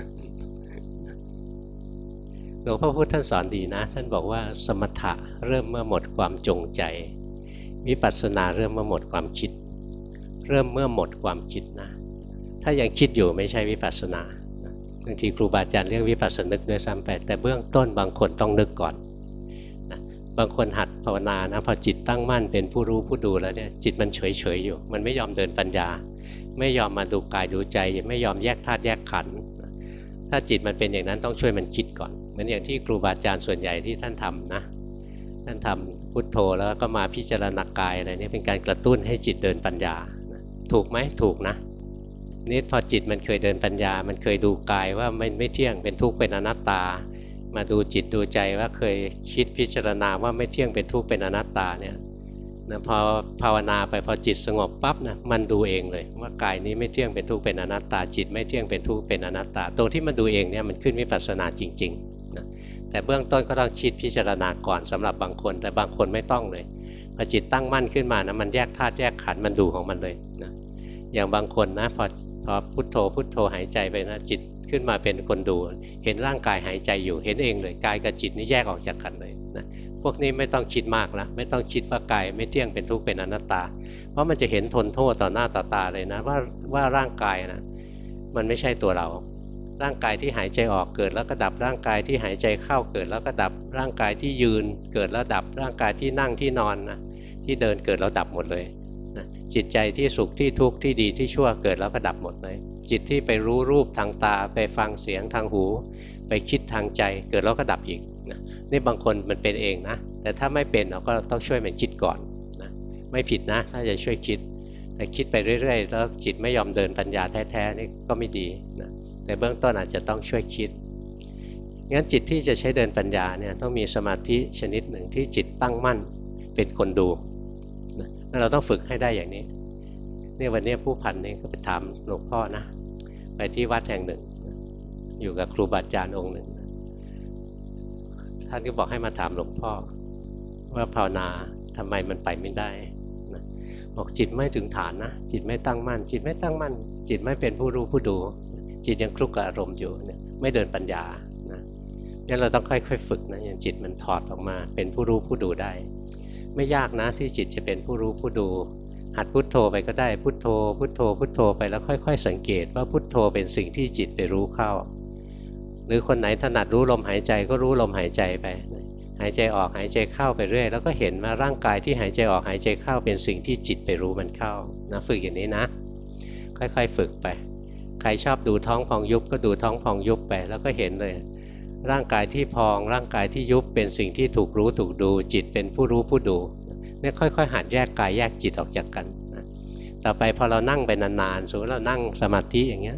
หลวงพ่อพุธท่านสอนดีนะท่านบอกว่าสมถะเริ่มเมื่อหมดความจงใจวิปัสสนาเริ่มเมื่อหมดความคิดเริ่มเมื่อหมดความคิดนะถ้ายังคิดอยู่ไม่ใช่วิปัสสนาบางทีครูบาอาจารย์เรียกวิปัสสนึกด้วยซ้ำไปแต่เบื้องต้นบางคนต้องนึกก่อนนะบางคนหัดภาวนานะพอจิตตั้งมั่นเป็นผู้รู้ผู้ดูแล้วเนี่ยจิตมันเฉยเฉยอยู่มันไม่ยอมเดินปัญญาไม่ยอมมาดูกายดูใจไม่ยอมแยกธาตุแยกขันธ์ถ้าจิตมันเป็นอย่างนั้นต้องช่วยมันคิดก่อนเหมือนอย่างที่ครูบาอาจารย์ส่วนใหญ่ที่ท่านทำนะท่านทำพุทโธแล้วก็มาพิจารณากายอะไรนี่เป็นการกระตุ้นให้จิตเดินปัญญาถูกไหมถูกนะนี่พอจิตมันเคยเดินปัญญามันเคยดูกายว่าไม่ไม่เที่ยงเป็นทุกข์เป็นอนัตตามาดูจิตดูใจว่าเคยคิดพิจารณาว่าไม่เที่ยงเป็นทุกข์เป็นอนัตตาเนี่ยนะพอภาวนาไปพอจิตสงบปั๊บนะมันดูเองเลยว่ากายนี้ไม่เที่ยงเป็นทุกข์เป็นอนัตตาจิตไม่เที่ยงเป็นทุกข์เป็นอนัตตาตรงที่มันดูเองเนี่ยมันขึ้นวิปัสสนาจริงๆนะแต่เบื้องต้นก็ต้องคิดพิจารณาก่อนสำหรับบางคนแต่บางคนไม่ต้องเลยพอจิตตั้งมั่นขึ้นมานะมันแยกธาตุแยกขันธ์มันดูของมันเลยนะอย่างบางคนนะพอพอพุทโธพุทโธหายใจไปนะจิตขึ้นมาเป็นคนดูเห็นร่างกายหายใจอยู่เห็นเองเลยกายกับจิตนี่แยกออกจากกันเลยนะพวกนี้ไม่ต้องคิดมากแล้วไม่ต้องคิดว่ากายไม่เที่ยงเป็นทุกข์เป็นอนัตตาเพราะมันจะเห็นทนโทษต่อหน้าต่อตาเลยนะว่าว่าร่างกายนะมันไม่ใช่ตัวเราร่างกายที่หายใจออกเกิดแล้วก็ดับร่างกายที่หายใจเข้าเกิดแล้วก็ดับร่างกายที่ยืนเกิดแล้วดับร่างกายที่นั่งที่นอนนะที่เดินเกิดแล้วดับหมดเลยนะจิตใจที่สุขที่ทุกข์ที่ดีที่ชั่วเกิดแล้วก็ดับหมดเลยจิตที่ไปรู้รูปทางตาไปฟังเสียงทางหูไปคิดทางใจเกิดแล้วก็ดับอีกนะนี่บางคนมันเป็นเองนะแต่ถ้าไม่เป็นเราก็ต้องช่วยมันคิดก่อนนะไม่ผิดนะถ้าจะช่วยคิดแต่คิดไปเรื่อยๆแล้วจิตไม่ยอมเดินปัญญาแท้ๆนี่ก็ไม่ดีนะแต่เบื้องต้นอาจจะต้องช่วยคิดงั้นจิตที่จะใช้เดินปัญญาเนี่ยต้องมีสมาธิชนิดหนึ่งที่จิตตั้งมั่นเป็นคนดูนะเราต้องฝึกให้ได้อย่างนี้นี่วันนี้ผู้พันนี่ก็ไปถามหลวงพ่อนะไปที่วัดแห่งหนึ่งอยู่กับครูบาอาจารย์องค์หนึ่งท่านก็บอกให้มาถามหลวงพ่อว่าภาวนาทำไมมันไปไม่ได้นะบอกจิตไม่ถึงฐานนะจิตไม่ตั้งมั่นจิตไม่ตั้งมั่นจิตไม่เป็นผู้รู้ผู้ดูจิตยังคลุกกับอารมณ์อยู่เนี่ยไม่เดินปัญญานะงั้นเราต้องค่อยๆฝึกนะอย่างจิตมันถอดออกมาเป็นผู้รู้ผู้ดูได้ไม่ยากนะที่จิตจะเป็นผู้รู้ผู้ดูหัดพุทโธไปก็ได้พุทโธพุทโธพุทโธไปแล้วค่อยๆสังเกตว่าพุทโธเป็นสิ่งที่จิตไปรู้เข้าหรือคนไหนถนัดรู้ลมหายใจก็รู้ลมหายใจไปหายใจออกหายใจเข้าไปเรื่อยแล้วก็เห็นว่าร่างกายที่หายใจออกหายใจเข้าเป็นสิ่งที่จิตไปรู้มันเข้านะฝึกอย่างนี้นะค่อยๆฝึกไปใครชอบดูท้องพองยุบก็ดูท้องพองยุบไปแล้วก็เห็นเลยร่างกายที่พองร่างกายที่ยุบเป็นสิ่งที่ถูกรู้ถูกดูจิตเป็นผู้รู้ผู้ดูเนี่ยค่อยๆหัดแยกกายแยกจิตออกจากกันนะต่อไปพอเรานั่งไปนานๆสมมติเรานั่งสมาธิอย่างเงี้ย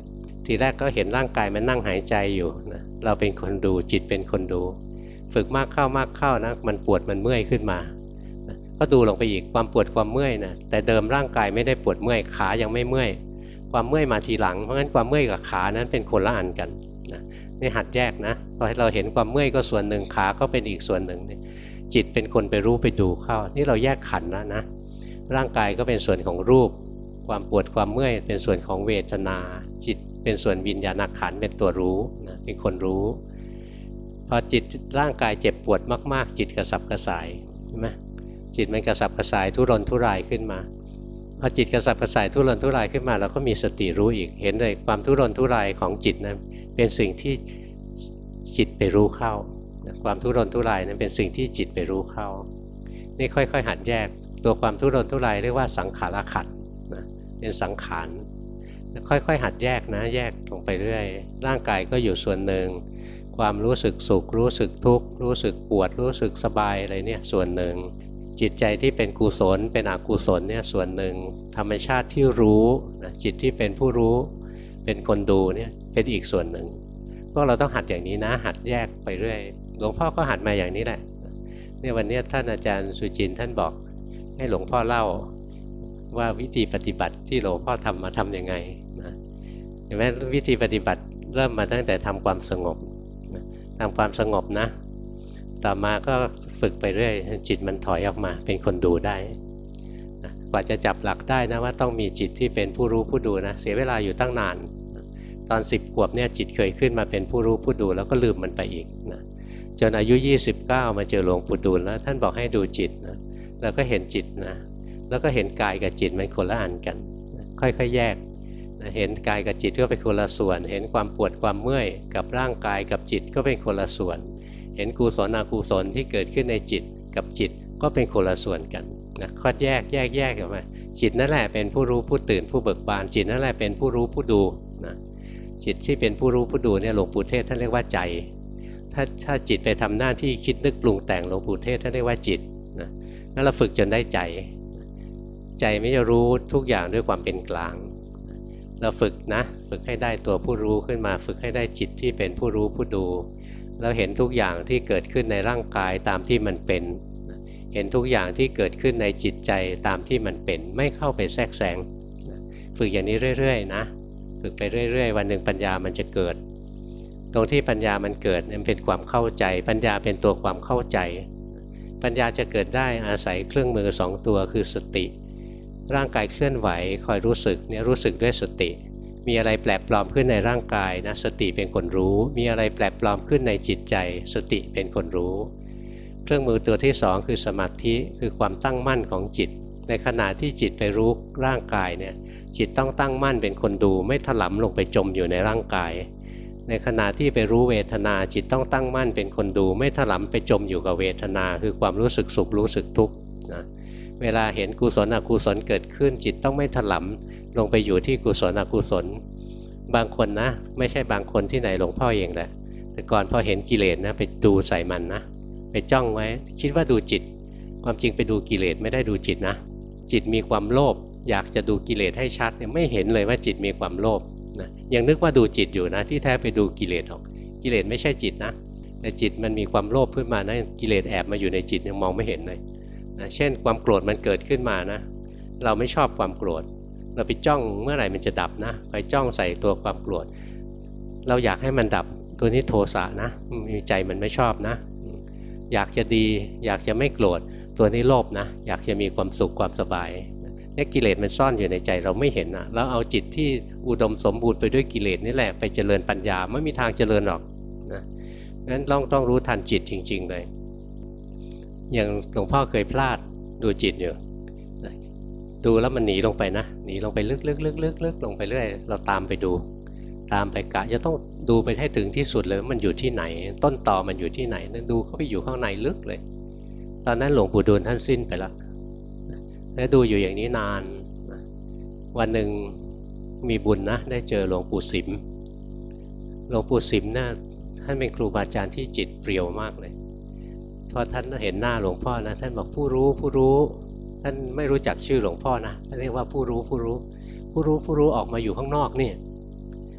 ทีแรกก็เห็นร่างกายมันนั่งหายใจอยู่นะเราเป็นคนดูจิตเป็นคนดูฝึกมากเข้ามากเข้านะมันปวดมันเมื่อยขึ้นมานะก็ดูลงไปอีกความปวดความเมื่อยนะแต่เดิมร่างกายไม่ได้ปวดเมื่อยขายังไม่เมื่อยความเมื่อยมาทีหลังเพราะงั้นความเมื่อยกับขานั้นเป็นคนละอันกันนะนี่หัดแยกนะพอเราเห็นความเมื่อยก็ส่วนหนึ่งขาก็เป็นอีกส่วนหนึ่งจิตเป็นคนไปรู้ไปดูเข้านี่เราแยกขันธ์แล้วนะร่างกายก็เป็นส่วนของรูปความปวดความเมื่อยเป็นส่วนของเวทนาจิตเป็นส่วนวิญญาณขันธ์เป็นตัวรู้นะเป็นคนรู้พอจิตร่างกายเจ็บปวดมากๆจิตกระสับกระส่ายใช่ไหมจิตมันกระสับกระส่ายทุรนทุรายขึ้นมาพอจิตกระสับกระส่ายทุรนทุรายขึ้นมาเราก็มีสติรู้อีกเห็นเลยความทุรนทุรายของจิตนั้นเป็นสิ่งที่จิตไปรู้เข้าความทุรนทุรายนั้นเป็นสิ่งที่จิตไปรู้เข้านี่ค่อยๆหัดแยกตัวความทุรนทุรายเรียกว่าสังขารขันธ์นะเป็นสังขารค่อยๆหัดแยกนะแยกลงไปเรื่อยร่างกายก็อยู่ส่วนหนึ่งความรู้สึกสุขรู้สึกทุกข์รู้สึกปวดรู้สึกสบายอะไรเนี่ยส่วนหนึ่งจิตใจที่เป็นกุศลเป็นอกุศลเนี่ยส่วนหนึ่งธรรมชาติที่รู้นะจิตที่เป็นผู้รู้เป็นคนดูเนี่ยเป็นอีกส่วนหนึ่งพวกเราต้องหัดอย่างนี้นะหัดแยกไปเรื่อยหลวงพ่อก็หัดมาอย่างนี้แหละเนี่ยวันนี้ท่านอาจารย์สุจินต์ท่านบอกให้หลวงพ่อเล่าว่าวิธีปฏิบัติที่หลวงพ่อทำมาทำยังไงนะเห็นไหมวิธีปฏิบัติเริ่มมาตั้งแต่ทำความสงบทำความสงบนะต่อมาก็ฝึกไปเรื่อยจิตมันถอยออกมาเป็นคนดูได้นะกว่าจะจับหลักได้นะว่าต้องมีจิตที่เป็นผู้รู้ผู้ดูนะเสียเวลาอยู่ตั้งนานนะตอนสิบขวบเนี่ยจิตเคยขึ้นมาเป็นผู้รู้ผู้ดูแล้วก็ลืมมันไปอีกนะจนอายุยี่สิบเก้ามาเจอหลวงปู่ดูลแล้วท่านบอกให้ดูจิตนะแล้วก็เห็นจิตนะแล้วก็เห็นกายกับจิตมันคนละอันกันนะค่อยๆแยกนะเห็นกายกับจิตก็เป็นคนละส่วนเห็นความปวดความเมื่อยกับร่างกายกับจิตก็เป็นคนละส่วนเห็นกุศลอกุศลที่เกิดขึ้นในจิตกับจิตก็เป็นคนละส่วนกันนะค่อยแยกแยกแยกออกมาจิตนั่นแหละเป็นผู้รู้ผู้ตื่นผู้เบิกบานจิตนั่นแหละเป็นผู้รู้ผู้ดูนะจิตที่เป็นผู้รู้ผู้ดูเนี่ยหลวงปู่เทศท่านเรียกว่าใจถ้าถ้าจิตไปทำหน้าที่คิดนึกปรุงแต่งหลวงปู่เทศท่านเรียกว่าจิตนะนั่นเราฝึกจนได้ใจใจไม่จะรู้ทุกอย่างด้วยความเป็นกลางเราฝึกนะฝึกให้ได้ตัวผู้รู้ขึ้นมาฝึกให้ได้จิตที่เป็นผู้รู้ผู้ดูแล้วเห็นทุกอย่างที่เกิดขึ้นในร่างกายตามที่มันเป็นเห็นทุกอย่างที่เกิดขึ้นในจิตใจตามที่มันเป็นไม่เข้าไปแทรกแซงฝึกอย่างนี้เรื่อยๆนะฝึกไปเรื่อยๆวันหนึ่งปัญญามันจะเกิดตรงที่ปัญญามันเกิดมันเป็นความเข้าใจปัญญาเป็นตัวความเข้าใจปัญญาจะเกิดได้อาศัยเครื่องมือสองตัวคือสติร่างกายเคลื่อนไหวคอยรู้สึกเนี่ยรู้สึกด้วยสติมีอะไรแปลกปลอมขึ้นในร่างกายนะสติเป็นคนรู้มีอะไรแปลกปลอมขึ้นในจิตใจสติเป็นคนรู้เครื่องมือตัวที่สองคือสมาธิคือความตั้งมั่นของจิตในขณะที่จิตไปรู้ร่างกายเนี่ยจิตต้องตั้งมั่นเป็นคนดูไม่ถลำลงไปจมอยู่ในร่างกายในขณะที่ไปรู้เวทนาจิตต้องตั้งมั่นเป็นคนดูไม่ถลำไปจมอยู่กับเวทนาคือความรู้สึกสุขรู้สึกทุกข์นะเวลาเห็นกุศลอกุศลเกิดขึ้นจิตต้องไม่ถลำลงไปอยู่ที่กุศลอกุศลบางคนนะไม่ใช่บางคนที่ไหนหลวงพ่อเองแหละแต่ก่อนพอเห็นกิเลสนะไปดูใส่มันนะไปจ้องไว้คิดว่าดูจิตความจริงไปดูกิเลสไม่ได้ดูจิตนะจิตมีความโลภอยากจะดูกิเลสให้ชัดเนี่ยไม่เห็นเลยว่าจิตมีความโลภนะยังนึกว่าดูจิตอยู่นะที่แท้ไปดูกิเลสออกกิเลสไม่ใช่จิตนะแต่จิตมันมีความโลภขึ้นมานะกิเลสแอบมาอยู่ในจิตยังมองไม่เห็นเลยนะเช่นความโกรธมันเกิดขึ้นมานะเราไม่ชอบความโกรธเราไปจ้องเมื่อไหร่มันจะดับนะไปจ้องใส่ตัวความโกรธเราอยากให้มันดับตัวนี้โทสะนะมีใจมันไม่ชอบนะอยากจะดีอยากจะไม่โกรธตัวนี้โลภนะอยากจะมีความสุขความสบายนี่กิเลสมันซ่อนอยู่ในใจเราไม่เห็นนะแล้วเอาจิตที่อุดมสมบูรณ์ไปด้วยกิเลสนี่แหละไปเจริญปัญญาไม่มีทางเจริญหรอกนะงั้นต้องต้องรู้ทันจิตจริงๆเลยอย่างหลวงพ่อเคยพลาดดูจิตอยู่ดูแล้วมันหนีลงไปนะหนีลงไปลึกๆๆๆๆลงไปเรื่อยเราตามไปดูตามไปกะจะต้องดูไปให้ถึงที่สุดเลยมันอยู่ที่ไหนต้นตอมันอยู่ที่ไหนนั่นดูเข้าไปอยู่ข้างในลึกเลยตอนนั้นหลวงปู่ดูลท่านสิ้นไปแล้วแล้วดูอยู่อย่างนี้นานวันหนึ่งมีบุญนะได้เจอหลวงปู่สิมหลวงปู่สิมน่ะท่านเป็นครูบาอาจารย์ที่จิตเปรี่ยวมากเลยพอท่านเห็นหน้าหลวงพ่อนะท่านบอกผู้รู้ผู้รู้ท่านไม่รู้จักชื่อหลวงพ่อนะท่านเรียกว่าผู้รู้ผู้รู้ผู้รู้ผู้รู้ออกมาอยู่ข้างนอกนี่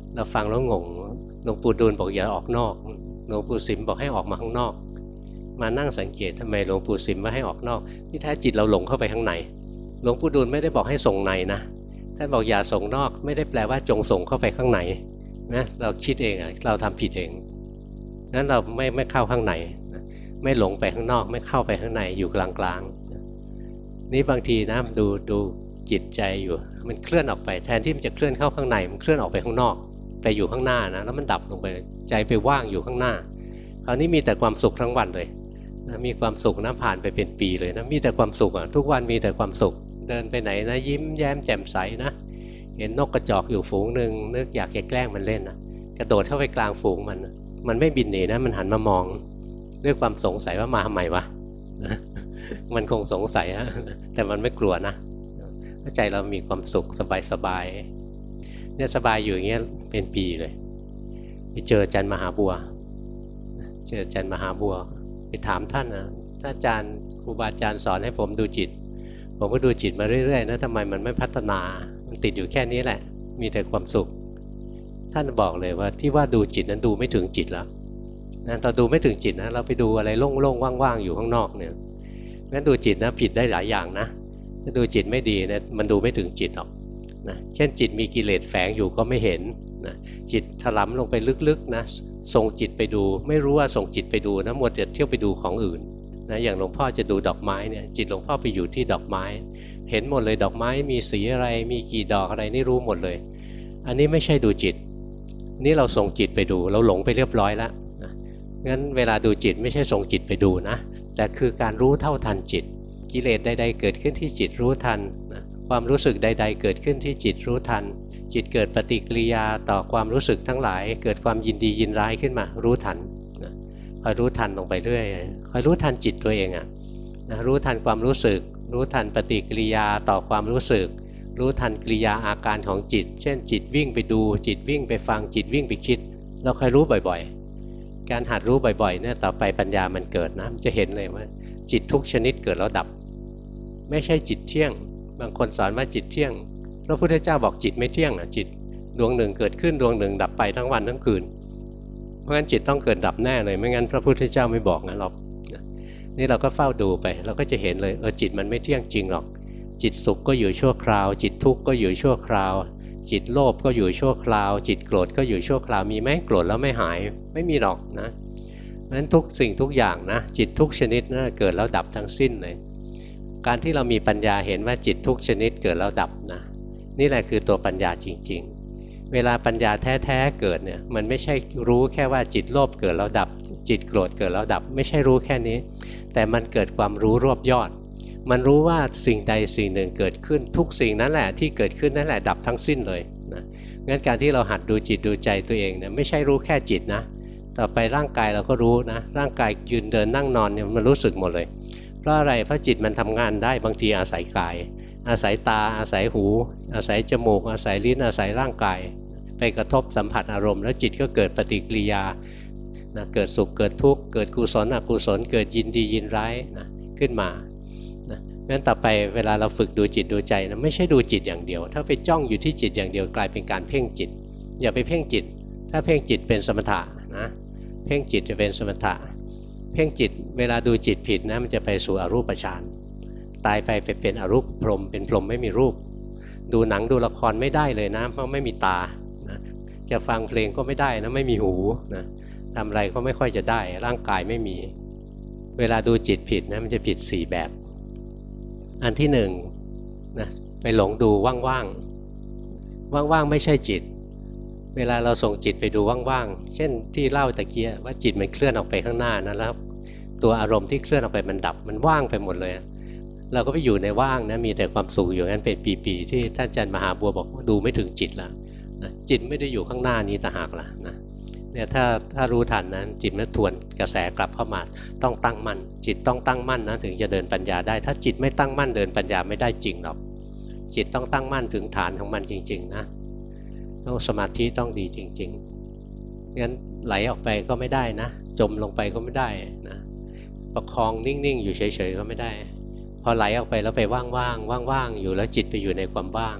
เราฟังแล้วงงหลวงปู่ดูลบอกอย่าออกนอกหลวงปู่สิมบอกให้ออกมาข้างนอกมานั่งสังเกตทำไมหลวงปู่สิมว่าให้ออกนอกที่แท้จิตเราหลงเข้าไปข้างในหลวงปู่ดูลไม่ได้บอกให้ส่งในนะท่านบอกอย่าส่งนอกไม่ได้แปลว่าจงส่งเข้าไปข้างในนะเราคิดเองอ่ะเราทำผิดเองนั้นเราไม่ไม่เข้าข้างในไม่หลงไปข้างนอกไม่เข้าไปข้างในอยู่กลางๆนี่บางทีนะดูดูจิตใจอยู่มันเคลื่อนออกไปแทนที่มันจะเคลื่อนเข้าข้างในมันเคลื่อนออกไปข้างนอกไปอยู่ข้างหน้านะแล้วมันดับลงไปใจไปว่างอยู่ข้างหน้าคราวนี้มีแต่ความสุขทั้งวันเลยนะมีความสุขนะผ่านไปเป็นปีเลยนะมีแต่ความสุขอ่ะทุกวันมีแต่ความสุขเดินไปไหนนะยิ้มแย้มแจ่มใสนะเห็นนกกระจอกอยู่ฝูงหนึ่งนึกอยากจะแกล้งมันเล่นนะกระโดดเข้าไปกลางฝูงมันมันไม่บินหนีนะมันหันมามองด้วยความสงสัยว่ามาทำไมวะมันคงสงสัยฮะแต่มันไม่กลัวนะใจเรามีความสุขสบายๆเนี่ยสบายอยู่อย่างเงี้ยเป็นปีเลยไปเจออาจารย์มหาบัวเจออาจารย์มหาบัวไปถามท่านนะถ้าอาจารย์ครูบาอาจารย์สอนให้ผมดูจิตผมก็ดูจิตมาเรื่อยๆนะทำไมมันไม่พัฒนามันติดอยู่แค่นี้แหละมีแต่ความสุขท่านบอกเลยว่าที่ว่าดูจิตนั้นดูไม่ถึงจิตแล้วนะตอนดูไม่ถึงจิตนะเราไปดูอะไรโล่งๆว่างๆอยู่ข้างนอกเนี่ยงั้นดูจิตนะผิดได้หลายอย่างนะถ้าดูจิตไม่ดีนะมันดูไม่ถึงจิตหรอกนะเช่นจิตมีกิเลสแฝงอยู่ก็ไม่เห็นนะจิตถลำลงไปลึกๆนะส่งจิตไปดูไม่รู้ว่าส่งจิตไปดูนะมัวแต่เที่ยวไปดูของอื่นนะอย่างหลวงพ่อจะดูดอกไม้เนี่ยจิตหลวงพ่อไปอยู่ที่ดอกไม้เห็นหมดเลยดอกไม้มีสีอะไรมีกี่ดอกอะไรนี่รู้หมดเลยอันนี้ไม่ใช่ดูจิตนี่เราส่งจิตไปดูเราหลงไปเรียบร้อยแล้วนะงั้นเวลาดูจิตไม่ใช่ส่งจิตไปดูนะแต่คือการรู้เท่าทันจิตกิเลสใดๆเกิดขึ้นที่จิตรู้ทันนะความรู้สึกใดๆเกิดขึ้นที่จิตรู้ทันจิตเกิดปฏิกิริยาต่อความรู้สึกทั้งหลายเกิดความยินดียินร้ายขึ้นมารู้ทันนะคอยรู้ทันลงไปเรื่อยคอยรู้ทันจิตตัวเองอะนะรู้ทันความรู้สึกรู้ทันปฏิกิริยาต่อความรู้สึกรู้ทันกิริยาอาการของจิตเช่นจิตวิ่งไปดูจิตวิ่งไปฟังจิตวิ่งไปคิดเราคอยรู้บ่อยๆการหัดรู้บ่อยๆเนี่ยต่อไปปัญญามันเกิดนะมันจะเห็นเลยว่าจิตทุกชนิดเกิดแล้วดับไม่ใช่จิตเที่ยงบางคนสอนว่าจิตเที่ยงพระพุทธเจ้าบอกจิตไม่เที่ยงนะจิตดวงหนึ่งเกิดขึ้นดวงหนึ่งดับไปทั้งวันทั้งคืนเพราะงั้นจิตต้องเกิดดับแน่เลยไม่งั้นพระพุทธเจ้าไม่บอกงั้นหรอกนี่เราก็เฝ้าดูไปเราก็จะเห็นเลยเออจิตมันไม่เที่ยงจริงหรอกจิตสุขก็อยู่ชั่วคราวจิตทุกข์ก็อยู่ชั่วคราวจิตโลภก็อยู่ชั่วคราวจิตโกรธก็อยู่ชั่วคราวมีไหมโกรธแล้วไม่หายไม่มีหรอกนะนั้นทุกสิ่งทุกอย่างนะจิตทุกชนิดนะเกิดแล้วดับทั้งสิ้นเลยการที่เรามีปัญญาเห็นว่าจิตทุกชนิดเกิดแล้วดับนะนี่แหละคือตัวปัญญาจริงๆเวลาปัญญาแท้ๆเกิดเนี่ยมันไม่ใช่รู้แค่ว่าจิตโลภเกิดแล้วดับจิตโกรธเกิดแล้วดับไม่ใช่รู้แค่นี้แต่มันเกิดความรู้รวบยอดมันรู้ว่าสิ่งใดสิ่งหนึ่งเกิดขึ้นทุกสิ่งนั้นแหละที่เกิดขึ้นนั่นแหละดับทั้งสิ้นเลยนะงั้นการที่เราหัดดูจิตดูใจตัวเองเนี่ยไม่ใช่รู้แค่จิตนะต่อไปร่างกายเราก็รู้นะร่างกายยืนเดินนั่งนอนเนี่ยมันรู้สึกหมดเลยเพราะอะไรเพราะจิตมันทำงานได้บางทีอาศัยกายอาศัยตาอาศัยหูอาศัยจมูกอาศัยลิ้นอาศัยร่างกายไปกระทบสัมผัสอารมณ์แล้วจิตก็เกิดปฏิกิริยานะเกิดสุขเกิดทุกข์เกิดกุศลอกุศลเกิดยินดียินร้ายนะขึ้นมานะงั้นต่อไปเวลาเราฝึกดูจิตดูใจนะไม่ใช่ดูจิตอย่างเดียวถ้าไปจ้องอยู่ที่จิตอย่างเดียวกลายเป็นการเพ่งจิตอย่าไปเพ่งจิตถ้าเพ่งจิตเป็นสมถะนะเพ่งจิตจะเป็นสมถะเพ่งจิตเวลาดูจิตผิดนะมันจะไปสู่อรูปฌานตายไปไปเป็นอรูปพรหมเป็นพรหมไม่มีรูปดูหนังดูละครไม่ได้เลยนะเพราะไม่มีตานะจะฟังเพลงก็ไม่ได้นะไม่มีหูนะทำอะไรก็ไม่ค่อยจะได้ร่างกายไม่มีเวลาดูจิตผิดนะมันจะผิดสี่แบบอันที่หนึ่งนะไปหลงดูว่างๆว่างๆไม่ใช่จิตเวลาเราส่งจิตไปดูว่างๆเช่นที่เล่าตะเกียว่าจิตมันเคลื่อนออกไปข้างหน้านะแล้วตัวอารมณ์ที่เคลื่อนออกไปมันดับมันว่างไปหมดเลยเราก็ไปอยู่ในว่างนะมีแต่ความสุขอยู่งั้นเป็นปีๆที่ท่านอาจารย์มหาบัวบอกดูไม่ถึงจิตแล้วนะจิตไม่ได้อยู่ข้างหน้านี้ต่างหากล่ะนะเนี่ยถ้าถ้ารู้ทันนะจิตมันทวนกระแสกลับเข้ามาต้องตั้งมั่นจิตต้องตั้งมั่นนะถึงจะเดินปัญญาได้ถ้าจิตไม่ตั้งมั่นเดินปัญญาไม่ได้จริงหรอกจิตต้องตั้งมั่นถึงฐานของมันจริงๆนะต้องสมาธิต้องดีจริงๆงั้นไหลออกไปก็ไม่ได้นะจมลงไปก็ไม่ได้นะประคองนิ่งๆอยู่เฉยๆก็ไม่ได้พอไหลออกไปแล้วไปว่างๆว่างๆอยู่แล้วจิตไปอยู่ในความว่าง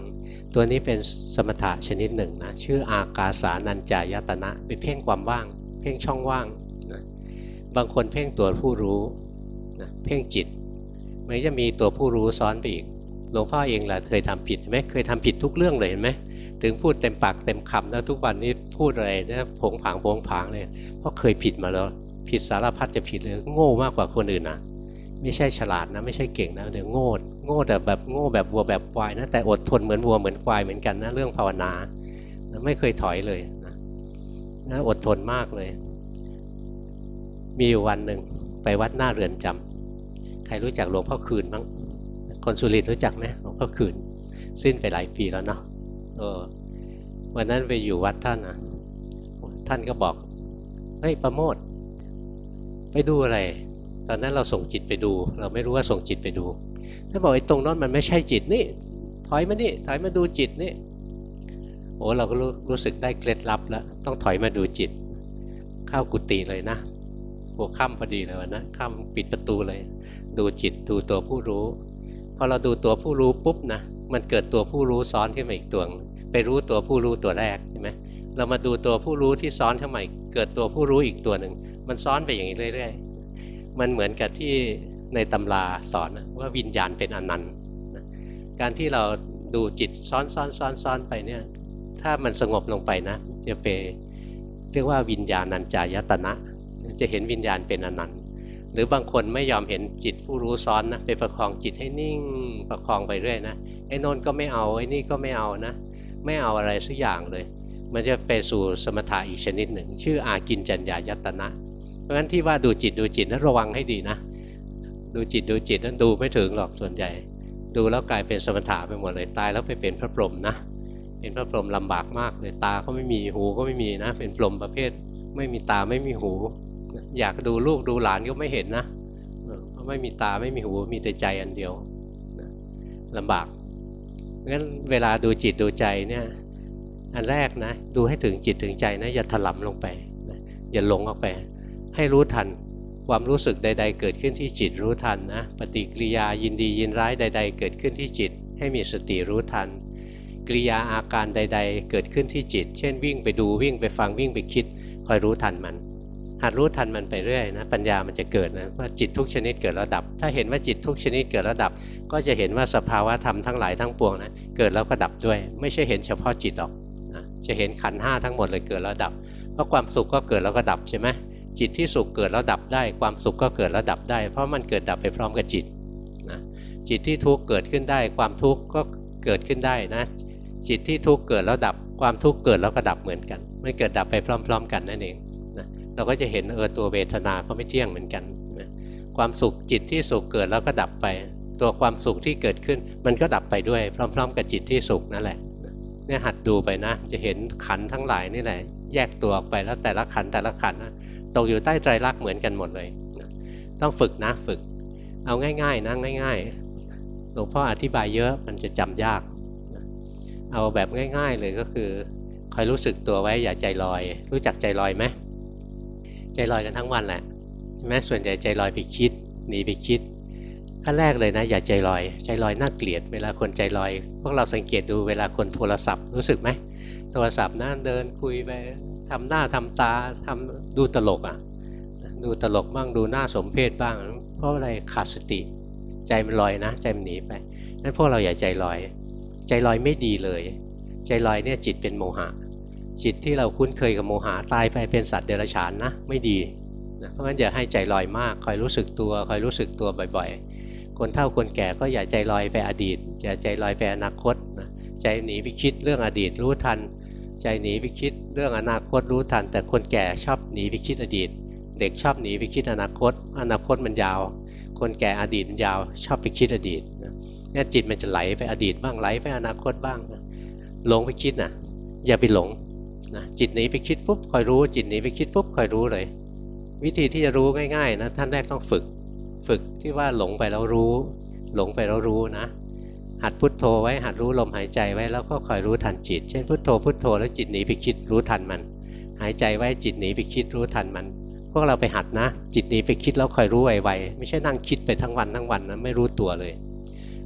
ตัวนี้เป็นสมถะชนิดหนึ่งนะชื่ออากาสานัญจายตนะไปเพ่งความว่างเพ่งช่องว่างนะบางคนเพ่งตัวผู้รู้นะเพ่งจิตมันจะมีตัวผู้รู้ซ้อนไปอีกหลวงพ่อเองแหละเคยทำผิดไหมเคยทำผิดทุกเรื่องเลยเห็นไหมถึงพูดเต็มปากเต็มคำแล้วทุกวันนี้พูดอะไรเนี่ยผงผางผงผางเลยเพราะเคยผิดมาแล้วผิดสารพัดจะผิดเลยโง่มากกว่าคนอื่นนะไม่ใช่ฉลาดนะไม่ใช่เก่งนะเดี๋ยวโง่โง่แต่แบบโง่แบบวัวแบบควายนะแต่อดทนเหมือนวัวเหมือนควายเหมือนกันนะเรื่องภาวนาไม่เคยถอยเลยนะนะอดทนมากเลยมีอยู่วันหนึ่งไปวัดหน้าเรือนจำใครรู้จักหลวงพ่อคืนมั้งคนสุรินทร์รู้จักไหมหลวงพ่อคืนสิ้นไปหลายปีแล้วเนาะเออวันนั้นไปอยู่วัดท่านนะท่านก็บอกเฮ้ยประโมทไปดูอะไรตอนนั้นเราส่งจิตไปดูเราไม่รู้ว่าส่งจิตไปดูท่านบอกไอ้ตรงนั้นมันไม่ใช่จิตนี่ถอยมานี่ถอยมาดูจิตนี่โอ้เราก็รู้รู้สึกได้เคล็ดลับแล้วต้องถอยมาดูจิตเข้ากุฏิเลยนะหัวค่ำพอดีเลยวันนั้นค่ำปิดประตูเลยดูจิตดูตัวผู้รู้พอเราดูตัวผู้รู้ปุ๊บนะมันเกิดตัวผู้รู้ซ้อนขึ้นมาอีกตัวไปรู้ตัวผู้รู้ตัวแรกใช่ไหมเรามาดูตัวผู้รู้ที่ซ้อนเข้ามาเกิดตัวผู้รู้อีกตัวหนึ่งมันซ้อนไปอย่างนี้เรื่อยๆมันเหมือนกับที่ในตำราสอนว่าวิญญาณเป็นอนันต์การที่เราดูจิตซ้อนซ้อนซ้อนซ้อนไปเนี่ยถ้ามันสงบลงไปนะจะไปเรียกว่าวิญญาณัญจายตนะจะเห็นวิญญาณเป็นอนันต์หรือบางคนไม่ยอมเห็นจิตผู้รู้ซ้อนนะไปประคองจิตให้นิ่งประคองไปเรื่อยนะไอ้โน่นก็ไม่เอาไอ้นี่ก็ไม่เอานะไม่เอาอะไรสักอย่างเลยมันจะไปสู่สมถะอีกชนิดหนึ่งชื่ออากินจัญญายตนะเพราะฉะนั้นที่ว่าดูจิตดูจิตนั้นระวังให้ดีนะดูจิตดูจิตนั้นดูไม่ถึงหรอกส่วนใหญ่ดูแล้วกลายเป็นสมถะไปหมดเลยตายแล้วไปเป็นพระพรหมนะเป็นพระพรหมลำบากมากเลยตาก็ไม่มีหูก็ไม่มีนะเป็นพรหมประเภทไม่มีตาไม่มีหูอยากดูลูกดูหลานก็ไม่เห็นนะเพราะไม่มีตาไม่มีหูมีแต่ใจอันเดียวลำบากงั้นเวลาดูจิตดูใจเนี่ยอันแรกนะดูให้ถึงจิตถึงใจนะอย่าถลำลงไปอย่าหลงออกไปให้รู้ทันความรู้สึกใดๆเกิดขึ้นที่จิตรู้ทันนะปฏิกิริยายินดียินร้ายใดๆเกิดขึ้นที่จิตให้มีสติรู้ทันกิริยาอาการใดๆเกิดขึ้นที่จิตเช่นวิ่งไปดูวิ่งไปฟังวิ่งไปคิดคอยรู้ทันมันหัดรู้ทันมันไปเรื่อยนะปัญญามันจะเกิดนะว่าจิตทุกชนิดเกิดแล้วดับถ้าเห็นว่าจิตทุกชนิดเกิดแล้วดับก็จะเห็นว่าสภาวะธรรมทั้งหลายทั้งปวงนะเกิดแล้วก็ดับด้วยไม่ใช่เห็นเฉพาะจิตหรอกนะจะเห็นขันธ์ห้าทั้งหมดเลยเกิดแล้วดับเพราะความสุขก็เกิดแล้วก็ดับใช่ไหมจิตที่สุขเกิดแล้วดับได้ความสุขก็เกิดแล้วดับได้เพราะมันเกิดดับไปพร้อมกับจิตนะจิตที่ทุกข์เกิดขึ้นได้ความทุกข์ก็เกิดขึ้นได้นะจิตที่ทุกข์เกิดแล้วดับความทุกข์เกิดแล้วก็ดับเหมือนกันมันเกิดดับไปพร้อมๆกันนั่นเองนะเราก็จะเห็นเออตัวเวทนาก็ไม่เที่ยงเหมือนกันนะความสุขจิตที่สุขเกิดแล้วก็ดับไปตัวความสุขที่เกิดขึ้นมันก็ดับไปด้วยพร้อมๆกับจิตที่สุขนั่นแหละเนี่ยหัดดูไปนะจะเห็นขันธ์ทั้งหลายนี่แหละแยกตัวออกไปแล้วแต่ละขันธ์แต่ละขันธ์นะตกอยู่ใต้ไตรลักษณ์เหมือนกันหมดเลยนะต้องฝึกนะฝึกเอาง่ายๆนะง่ายๆหลวงพ่ออธิบายเยอะมันจะจำยากนะเอาแบบง่ายๆเลยก็คือคอยรู้สึกตัวไว้อย่าใจลอยรู้จักใจลอยไหมใจลอยกันทั้งวันแหละใช่ไหมส่วนใหญ่ใจลอยไปคิดหนีไปคิดขั้นแรกเลยนะอย่าใจลอยใจลอยน่าเกลียดเวลาคนใจลอยพวกเราสังเกตดูเวลาคนโทรศัพท์รู้สึกไหมโทรศัพท์นะเดินคุยไปทำหน้าทำตาทำดูตลกอ่ะดูตลกบ้างดูหน้าสมเพชบ้างเพราะอะไรขาดสติใจมันลอยนะใจมันหนีไปนั้นพวกเราอย่าใจลอยใจลอยไม่ดีเลยใจลอยเนี่ยจิตเป็นโมหะจิตที่เราคุ้นเคยกับโมหะตายไปเป็นสัตว์เดรัจฉานนะไม่ดีนะเพราะฉะนั้นอย่าให้ใจลอยมากคอยรู้สึกตัวคอยรู้สึกตัวบ่อยๆคนเฒ่าคนแก่ก็อย่าใจลอยไปอดีตอย่าใจลอยไปอนาคตนะใจหนีไปคิดเรื่องอดีตรู้ทันใจหนีไปคิดเรื่องอนาคตรู้ทันแต่คนแก่ชอบหนีไปคิดอดีตเด็กชอบหนีไปคิดอนาคตอนาคตมันยาวคนแก่อดีตมันยาวชอบไปคิดอดีตเนี่ยจิตมันจะไหลไปอดีตบ้างไหลไปอนาคตบ้างนะหลงไปคิดนะอย่าไปหลงนะจิตหนีไปคิดปุ๊บคอยรู้จิตหนีไปคิดปุ๊บคอยรู้เลยวิธีที่จะรู้ง่ายๆนะท่านแรกต้องฝึกฝึกที่ว่าหลงไปแล้วรู้หลงไปแล้วรู้นะหัดพุทโธไว้หัดรู้ลมหายใจไว้แล้วก็คอยรู้ทันจิตเช่นพุทโธพุทโธแล้วจิตหนีไปคิดรู้ทันมันหายใจไว้จิตหนีไปคิดรู้ทันมันพวกเราไปหัดนะจิตหนีไปคิดแล้วคอยรู้ไวๆไม่ใช่นั่งคิดไปทั้งวันทั้งวันนะไม่รู้ตัวเลย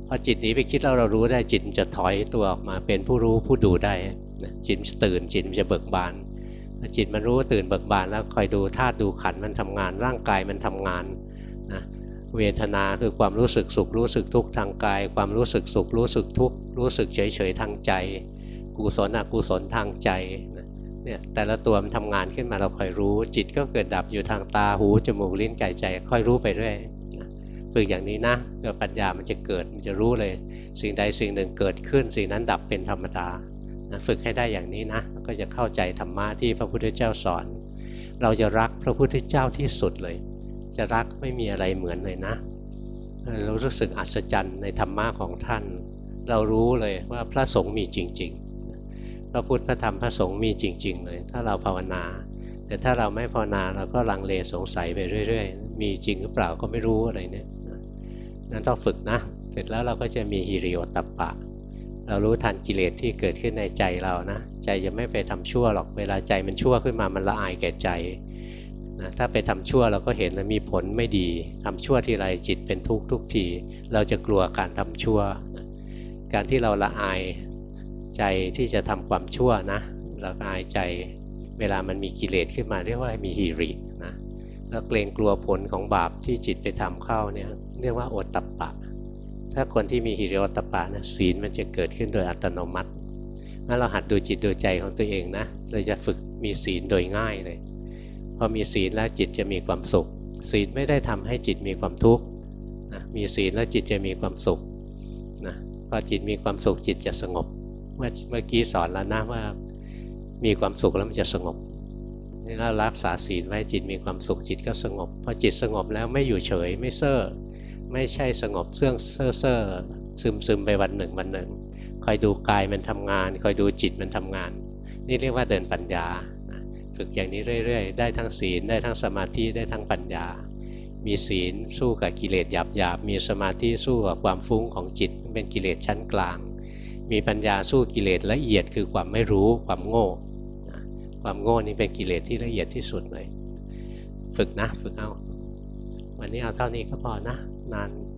พอจิตหนีไปคิดแล้วเรารู้ได้จิตจะถอยตัวออกมาเป็นผู้รู้ผู้ดูได้จิตจะตื่นจิตจะเบิกบานจิตมันรู้ตื่นเบิกบานแล้วคอยดูธาตุดูขันธ์มันทำงานร่างกายมันทำงานนะเวทนาคือความรู้สึกสุขรู้สึกทุกข์ทางกายความรู้สึกสุขรู้สึกทุกข์รู้สึกเฉยๆทางใจกุศลอกุศลทางใจเนี่ยแต่ละตัวมันทำงานขึ้นมาเราคอยรู้จิตก็เกิดดับอยู่ทางตาหูจมูกลิ้นกายใจค่อยรู้ไปเรื่อยฝึกอย่างนี้นะเกิดปัญญามันจะเกิดมันจะรู้เลยสิ่งใดสิ่งหนึ่งเกิดขึ้นสิ่งนั้นดับเป็นธรรมดานะฝึกให้ได้อย่างนี้นะก็จะเข้าใจธรรมะที่พระพุทธเจ้าสอนเราจะรักพระพุทธเจ้าที่สุดเลยจะรักไม่มีอะไรเหมือนเลยนะเรารู้สึกอัศจรรย์ในธรรมะของท่านเรารู้เลยว่าพระสงฆ์มีจริงๆพระพุทธพระธรรมพระสงฆ์มีจริงๆเลยถ้าเราภาวนาแต่ถ้าเราไม่ภาวนาเราก็ลังเลสงสัยไปเรื่อยๆมีจริงหรือเปล่าก็ไม่รู้อะไรเนี่ยนั้นต้องฝึกนะเสร็จแล้วเราก็จะมีหิริโอตตัปปะเรารู้ทันกิเลสที่เกิดขึ้นในใจเรานะใจจะไม่ไปทำชั่วหรอกเวลาใจมันชั่วขึ้นมามันละอายแก่ใจนะถ้าไปทำชั่วเราก็เห็นแล้วมีผลไม่ดีทำชั่วทีไรจิตเป็นทุกข์ทุกทีเราจะกลัวการทำชั่วนะการที่เราละอายใจที่จะทำความชั่วนะละอายใจเวลามันมีกิเลสขึ้นมาเรียกว่ามีหิรินะแล้วเกรงกลัวผลของบาปที่จิตไปทำเข้าเนี่ยเรียกว่าโอตตัปปะถ้าคนที่มีหิริโอตตัปปะนะศีลมันจะเกิดขึ้นโดยอัตโนมัติงั้นเราหัดดูจิตดูใจของตัวเองนะเราจะฝึกมีศีลโดยง่ายเลยพอมีศีลแล้วจิตจะมีความสุขศีลไม่ได้ทำให้จิตมีความทุกข์นะมีศีลแล้วจิตจะมีความสุขนะพอจิตมีความสุขจิตจะสงบเมื่อเมื่อกี้สอนแล้วนะว่ามีความสุขแล้วมันจะสงบนี่เรารักษาศีลไว้จิตมีความสุขจิตก็สงบพอจิตสงบแล้วไม่อยู่เฉยไม่เซ่อไม่ใช่สงบเสื่องเซ่อเซ่อซึมซึมไปวันหนึ่งวันหนึ่งคอยดูกายมันทำงานคอยดูจิตมันทำงานนี่เรียกว่าเดินปัญญาฝึกอย่างนี้เรื่อยๆได้ทั้งศีลได้ทั้งสมาธิได้ทั้งปัญญามีศีลสู้กับกิเลสหยาบๆมีสมาธิสู้กับความฟุ้งของจิตเป็นกิเลสชั้นกลางมีปัญญาสู้กิเลสละเอียดคือความไม่รู้ความโง่ความโง่นี่เป็นกิเลสที่ละเอียดที่สุดเลยฝึกนะฝึกเอาวันนี้เอาเท่านี้ก็พอนะนาน